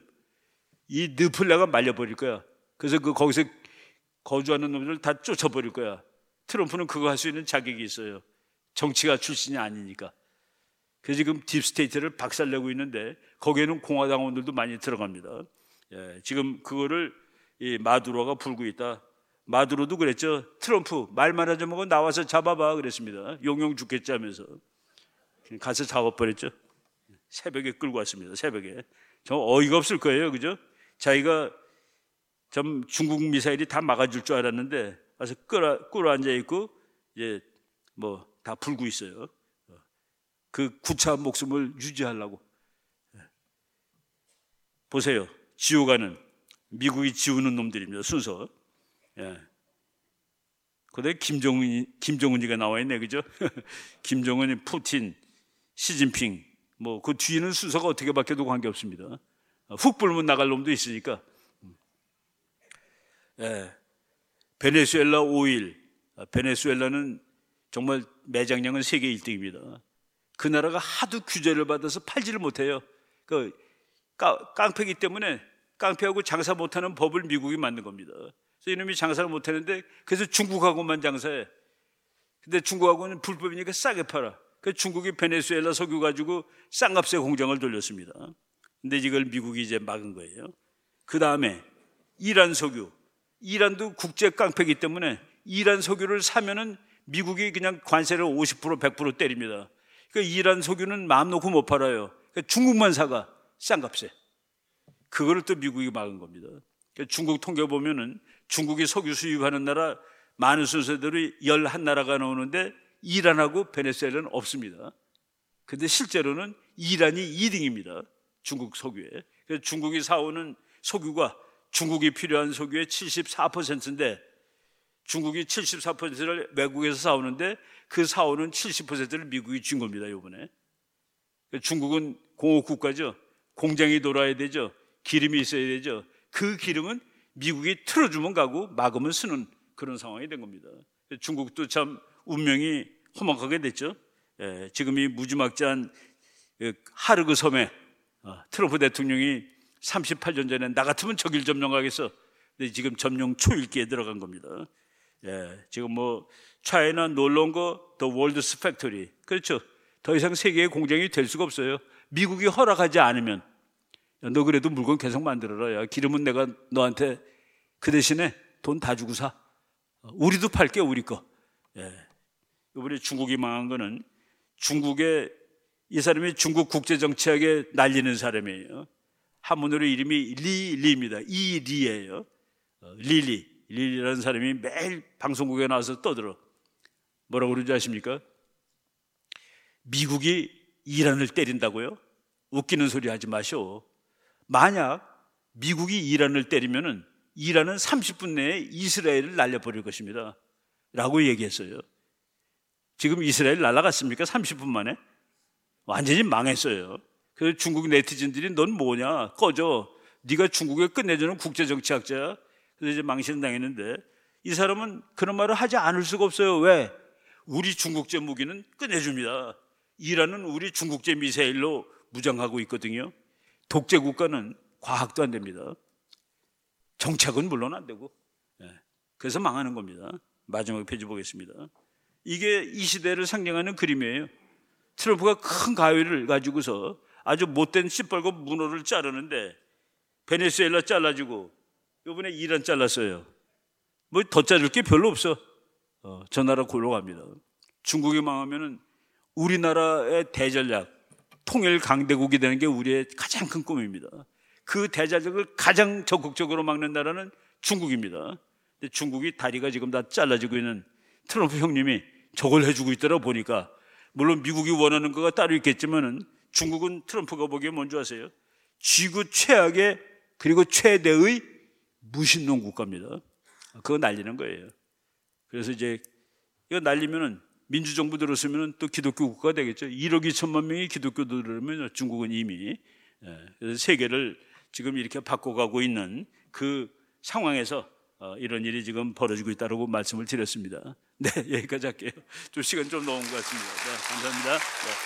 이 늪을 내가 말려버릴 거야. 그래서 그 거기서 거주하는 놈들을 다 쫓아버릴 거야. 트럼프는 그거 할 수 있는 자격이 있어요. 정치가 출신이 아니니까. 그래서 지금 딥스테이트를 박살내고 있는데 거기에는 공화당원들도 많이 들어갑니다. 예, 지금 그거를 이 마두로가 불고 있다. 마두로도 그랬죠. 트럼프 말만 하지 말고 나와서 잡아봐 그랬습니다. 용용 죽겠지 하면서 가서 잡아버렸죠. 새벽에 끌고 왔습니다. 새벽에. 저 어이가 없을 거예요. 그죠? 자기가 좀 중국 미사일이 다 막아줄 줄 알았는데 와서 끌어, 끌어 앉아있고 이제 뭐 다 불고 있어요. 그 구차한 목숨을 유지하려고. 보세요. 지옥가는 미국이 지우는 놈들입니다. 순서. 예. 그다음에 김정은이, 김정은이가 나와 있네. 그죠? 김정은이, 푸틴, 시진핑. 뭐, 그 뒤에는 순서가 어떻게 바뀌어도 관계없습니다. 훅 불면 나갈 놈도 있으니까. 예. 베네수엘라 오일. 베네수엘라는 정말 매장량은 세계 일 등입니다. 그 나라가 하도 규제를 받아서 팔지를 못해요. 그 깡패이기 때문에 깡패하고 장사 못하는 법을 미국이 만든 겁니다. 그래서 이놈이 장사를 못하는데 그래서 중국하고만 장사해. 근데 중국하고는 불법이니까 싸게 팔아. 그래서 중국이 베네수엘라 석유 가지고 싼값에 공장을 돌렸습니다. 근데 이걸 미국이 이제 막은 거예요. 그 다음에 이란 석유. 이란도 국제 깡패이기 때문에 이란 석유를 사면은 미국이 그냥 관세를 오십 퍼센트 백 퍼센트 때립니다. 그러니까 이란 석유는 마음 놓고 못 팔아요. 그러니까 중국만 사가 싼 값에. 그거를 또 미국이 막은 겁니다. 그러니까 중국 통계 보면은 중국이 석유 수입하는 나라 많은 순서대로 열한 나라가 나오는데 이란하고 베네수엘라는 없습니다. 근데 실제로는 이란이 이 등입니다. 중국 석유에. 그래서 중국이 사오는 석유가 중국이 필요한 석유의 칠십사 퍼센트인데 중국이 칠십사 퍼센트를 외국에서 사오는데 그 사오는 칠십 퍼센트를 미국이 준 겁니다, 이번에. 중국은 공업 국가죠. 공장이 돌아야 되죠. 기름이 있어야 되죠. 그 기름은 미국이 틀어주면 가고 막으면 쓰는 그런 상황이 된 겁니다. 중국도 참 운명이 험악하게 됐죠. 예, 지금 이 무지막지한 하르그 섬에 트럼프 대통령이 삼십팔 년 전에 나 같으면 저길 점령하겠어. 근데 지금 점령 초읽기에 들어간 겁니다. 예, 지금 뭐 차이나 놀러 온 거 더 월드스 팩토리. 그렇죠. 더 이상 세계의 공장이 될 수가 없어요. 미국이 허락하지 않으면 너 그래도 물건 계속 만들어라. 야, 기름은 내가 너한테 그 대신에 돈 다 주고 사. 우리도 팔게 우리 거. 예. 이번에 중국이 망한 거는 중국의 이 사람이 중국 국제정치학에 날리는 사람이에요. 한문으로 이름이 리리입니다. 이리예요. 리리. 리리라는 사람이 매일 방송국에 나와서 떠들어. 뭐라고 그러는지 아십니까? 미국이 이란을 때린다고요? 웃기는 소리 하지 마시오. 만약 미국이 이란을 때리면은 이란은 삼십 분 내에 이스라엘을 날려버릴 것입니다 라고 얘기했어요. 지금 이스라엘 날아갔습니까? 삼십 분 만에? 완전히 망했어요. 그래서 중국 네티즌들이 넌 뭐냐? 꺼져. 네가 중국에 끝내주는 국제정치학자야. 그래서 이제 망신을 당했는데 이 사람은 그런 말을 하지 않을 수가 없어요. 왜? 우리 중국제 무기는 끝내줍니다. 이란은 우리 중국제 미사일로 무장하고 있거든요. 독재 국가는 과학도 안 됩니다. 정착은 물론 안 되고. 그래서 망하는 겁니다. 마지막 페이지 보겠습니다. 이게 이 시대를 상징하는 그림이에요. 트럼프가 큰 가위를 가지고서 아주 못된 시뻘건 문어를 자르는데 베네수엘라 잘라주고 이번에 이란 잘랐어요. 뭐 더 자를 게 별로 없어. 어, 저 나라 골로 갑니다. 중국이 망하면은 우리나라의 대전략, 통일 강대국이 되는 게 우리의 가장 큰 꿈입니다. 그 대전략을 가장 적극적으로 막는 나라는 중국입니다. 근데 중국이 다리가 지금 다 잘라지고 있는 트럼프 형님이 저걸 해주고 있더라 보니까, 물론 미국이 원하는 거가 따로 있겠지만은 중국은 트럼프가 보기에 뭔지 아세요? 지구 최악의 그리고 최대의 무신론 국가입니다. 그거 날리는 거예요. 그래서 이제 이거 날리면은 민주정부 들었으면 또 기독교 국가가 되겠죠. 일억 이천만 명이 기독교 들으면 중국은 이미 그래서 세계를 지금 이렇게 바꿔가고 있는 그 상황에서 이런 일이 지금 벌어지고 있다고 말씀을 드렸습니다. 네, 여기까지 할게요. 좀 시간 좀 넘은 것 같습니다. 네, 감사합니다. 네.